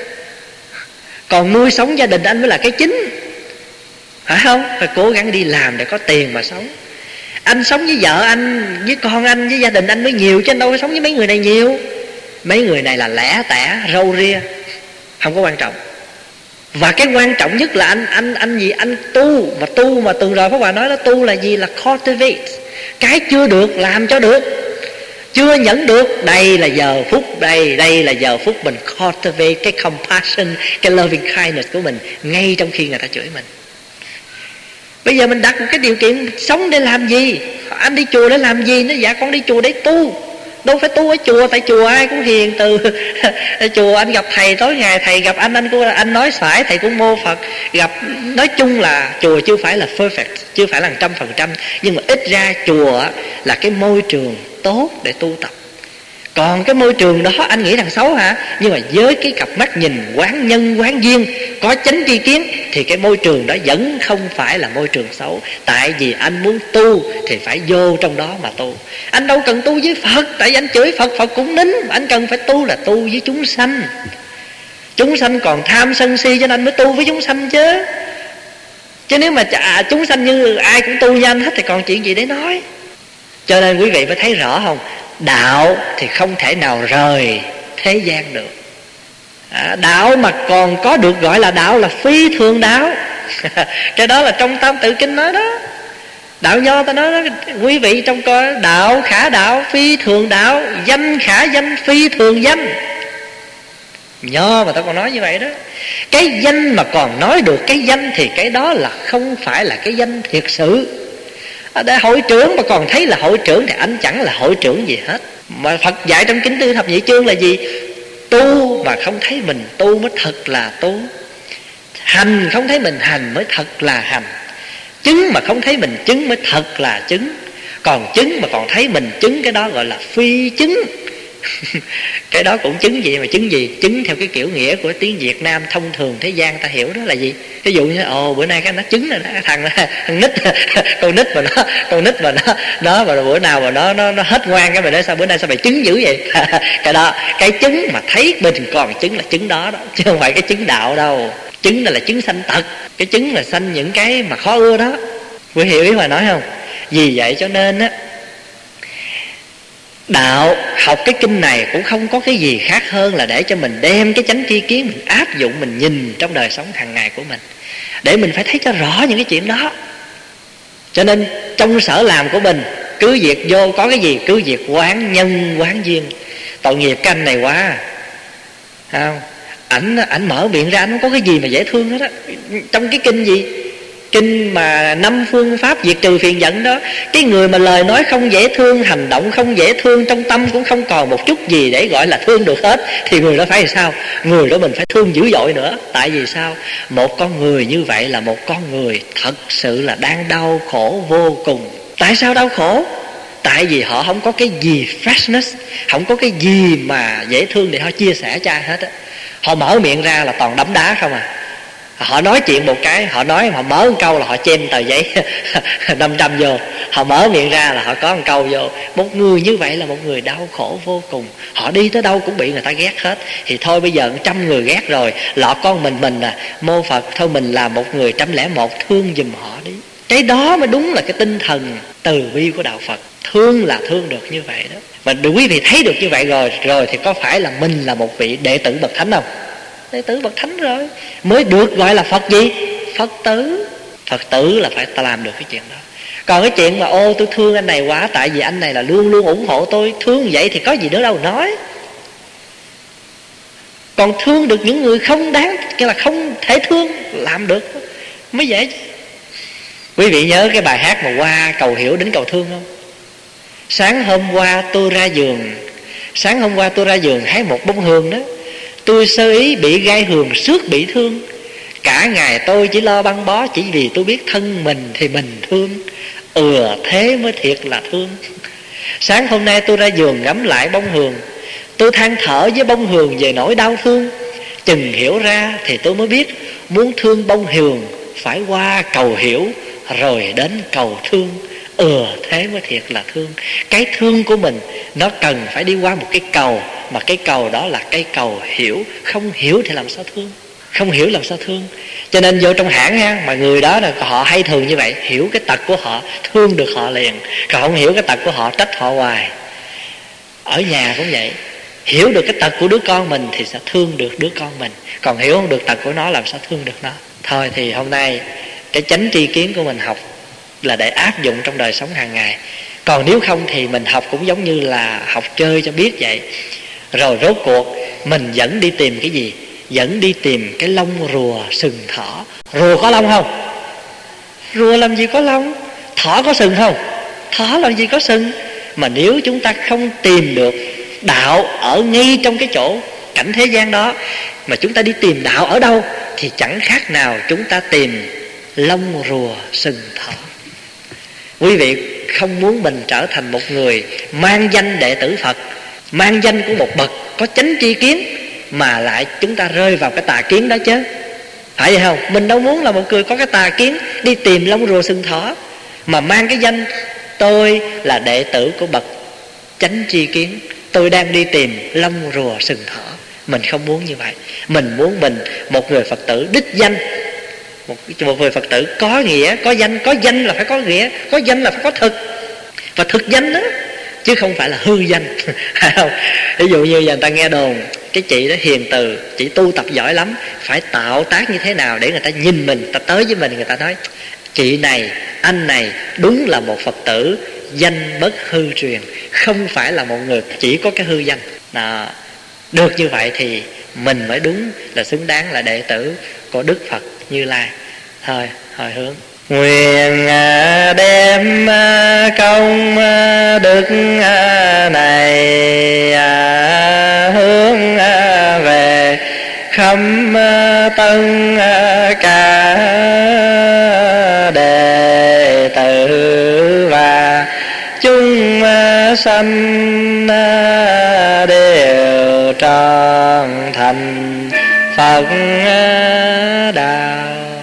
còn nuôi sống gia đình anh mới là cái chính, phải không? Phải cố gắng đi làm để có tiền mà sống. Anh sống với vợ anh, với con anh, với gia đình anh mới nhiều, chứ anh đâu có sống với mấy người này nhiều. Mấy người này là lẻ tẻ, râu ria, không có quan trọng. Và cái quan trọng nhất là anh anh anh gì anh tu. Mà tu mà từng rồi Pháp Hòa nói đó, tu là gì? Là cultivate. Cái chưa được làm cho được, chưa nhận được, đây là giờ phút, đây đây là giờ phút mình cultivate cái compassion, cái loving kindness của mình ngay trong khi người ta chửi mình. Bây giờ mình đặt một cái điều kiện sống để làm gì? Anh đi chùa để làm gì? Nó dạ con đi chùa để tu. Đâu phải tu ở chùa, tại chùa ai cũng hiền từ. Chùa anh gặp thầy tối ngày, thầy gặp anh, anh cũng anh nói phải, thầy cũng mô Phật. Gặp nói chung là chùa chưa phải là perfect, chưa phải là một trăm phần trăm, nhưng mà ít ra chùa là cái môi trường tốt để tu tập. Còn cái môi trường đó anh nghĩ rằng xấu hả? Nhưng mà với cái cặp mắt nhìn quán nhân quán duyên, có chánh tri kiến, thì cái môi trường đó vẫn không phải là môi trường xấu. Tại vì anh muốn tu thì phải vô trong đó mà tu. Anh đâu cần tu với Phật, tại vì anh chửi Phật, Phật cũng nín. Anh cần phải tu là tu với chúng sanh. Chúng sanh còn tham sân si, cho nên anh mới tu với chúng sanh chứ. Chứ nếu mà à, chúng sanh như ai cũng tu như anh hết thì còn chuyện gì để nói. Cho nên quý vị mới thấy rõ không? Đạo thì không thể nào rời thế gian được. à, Đạo mà còn có được gọi là đạo là phi thường đạo. Cái đó là trong Tam Tự Kinh nói đó. Đạo Nho ta nói đó, quý vị trong coi đạo khả đạo, phi thường đạo, danh khả danh, phi thường danh. Nho mà ta còn nói như vậy đó. Cái danh mà còn nói được cái danh thì cái đó là không phải là cái danh thiệt sự. Để hội trưởng mà còn thấy là hội trưởng thì anh chẳng là hội trưởng gì hết. Mà Phật dạy trong Kinh Tư Thập Nhị Chương là gì? Tu mà không thấy mình tu mới thật là tu. Hành không thấy mình hành mới thật là hành. Chứng mà không thấy mình chứng mới thật là chứng. Còn chứng mà còn thấy mình chứng, cái đó gọi là phi chứng. Cái đó cũng chứng gì mà chứng gì? Chứng theo cái kiểu nghĩa của tiếng Việt Nam thông thường thế gian ta hiểu đó là gì? Ví dụ như ồ bữa nay cái nó chứng rồi đó, thằng thằng nít con nít mà nó con nít mà nó nó mà bữa nào mà nó nó nó hết ngoan cái mày nói sao bữa nay sao mày chứng dữ vậy? Cái đó cái chứng mà thấy mình còn chứng là chứng đó đó, chứ không phải cái chứng đạo đâu. Chứng này là chứng sanh tật, cái chứng là sanh những cái mà khó ưa đó. Quý hiểu ý mà nói không? Vì vậy cho nên á, đạo học cái kinh này cũng không có cái gì khác hơn là để cho mình đem cái chánh tri kiến mình áp dụng, mình nhìn trong đời sống hàng ngày của mình, để mình phải thấy cho rõ những cái chuyện đó. Cho nên trong sở làm của mình cứ việc vô có cái gì cứ việc quán nhân quán duyên. Tội nghiệp cái anh này quá, không? Ảnh ảnh mở miệng ra, ảnh không có cái gì mà dễ thương hết á. Trong cái kinh gì? Kinh mà năm phương pháp diệt trừ phiền giận đó, cái người mà lời nói không dễ thương, hành động không dễ thương, trong tâm cũng không còn một chút gì để gọi là thương được hết, thì người đó phải làm sao? Người đó mình phải thương dữ dội nữa. Tại vì sao? Một con người như vậy là một con người thật sự là đang đau khổ vô cùng. Tại sao đau khổ? Tại vì họ không có cái gì freshness, không có cái gì mà dễ thương để họ chia sẻ cho ai hết á. Họ mở miệng ra là toàn đấm đá không à. Họ nói chuyện một cái, họ nói họ mở một câu là họ chêm tờ giấy năm trăm vô. Họ mở miệng ra là họ có một câu vô. Một người như vậy là một người đau khổ vô cùng. Họ đi tới đâu cũng bị người ta ghét hết. Thì thôi bây giờ trăm người ghét rồi, lọ con mình mình à, mô Phật thôi mình làm một người trăm lẻ một, thương giùm họ đi. Cái đó mới đúng là cái tinh thần từ bi của đạo Phật. Thương là thương được như vậy đó. Mà quý vị thấy được như vậy rồi Rồi thì có phải là mình là một vị đệ tử bậc thánh không? Đệ tử bậc thánh rồi, mới được gọi là Phật gì? Phật tử. Phật tử là phải ta làm được cái chuyện đó. Còn cái chuyện mà ô tôi thương anh này quá, tại vì anh này là luôn luôn ủng hộ tôi, thương vậy thì có gì nữa đâu nói. Còn thương được những người không đáng, cái là không thể thương, làm được mới dễ. Quý vị nhớ cái bài hát mà qua cầu hiểu đến cầu thương không? Sáng hôm qua tôi ra giường, sáng hôm qua tôi ra giường hái một bông hương đó, tôi sơ ý bị gai hường xước bị thương. Cả ngày tôi chỉ lo băng bó, chỉ vì tôi biết thân mình thì mình thương. Ừ thế mới thiệt là thương. Sáng hôm nay tôi ra giường ngắm lại bông hường, tôi than thở với bông hường về nỗi đau thương. Chừng hiểu ra thì tôi mới biết, muốn thương bông hường phải qua cầu hiểu rồi đến cầu thương. Ừ thế mới thiệt là thương. Cái thương của mình nó cần phải đi qua một cái cầu, mà cái cầu đó là cái cầu hiểu. Không hiểu thì làm sao thương, không hiểu làm sao thương. Cho nên vô trong hãng ha, mà người đó là họ hay thường như vậy, hiểu cái tật của họ thương được họ liền, còn không hiểu cái tật của họ trách họ hoài. Ở nhà cũng vậy, hiểu được cái tật của đứa con mình thì sẽ thương được đứa con mình, còn hiểu không được tật của nó làm sao thương được nó. Thôi thì hôm nay cái chánh tri kiến của mình học là để áp dụng trong đời sống hàng ngày. Còn nếu không thì mình học cũng giống như là học chơi cho biết vậy. Rồi rốt cuộc mình vẫn đi tìm cái gì? Vẫn đi tìm cái lông rùa sừng thỏ. Rùa có lông không? Rùa làm gì có lông? Thỏ có sừng không? Thỏ làm gì có sừng? Mà nếu chúng ta không tìm được đạo ở ngay trong cái chỗ cảnh thế gian đó, mà chúng ta đi tìm đạo ở đâu, thì chẳng khác nào chúng ta tìm lông rùa sừng thỏ. Quý vị không muốn mình trở thành một người mang danh đệ tử Phật, mang danh của một bậc có chánh tri kiến, mà lại chúng ta rơi vào cái tà kiến đó chứ, phải vậy không? Mình đâu muốn là một người có cái tà kiến đi tìm lông rùa sừng thỏ, mà mang cái danh tôi là đệ tử của bậc chánh tri kiến, tôi đang đi tìm lông rùa sừng thỏ. Mình không muốn như vậy. Mình muốn mình một người Phật tử đích danh, một, một người Phật tử có nghĩa, có danh. Có danh là phải có nghĩa, có danh là phải có thực, và thực danh đó, chứ không phải là hư danh. Không? Ví dụ như người ta nghe đồn cái chị đó hiền từ, chị tu tập giỏi lắm, phải tạo tác như thế nào để người ta nhìn mình, người ta tới với mình, người ta nói chị này, anh này đúng là một Phật tử danh bất hư truyền, không phải là một người chỉ có cái hư danh. Đó. Được như vậy thì mình mới đúng là xứng đáng là đệ tử của Đức Phật Như Lai. Thôi, hồi hướng. Nguyện đem công đức này hướng về khắp tân cả đệ tử và chúng sanh đều trọn thành Phật đạo.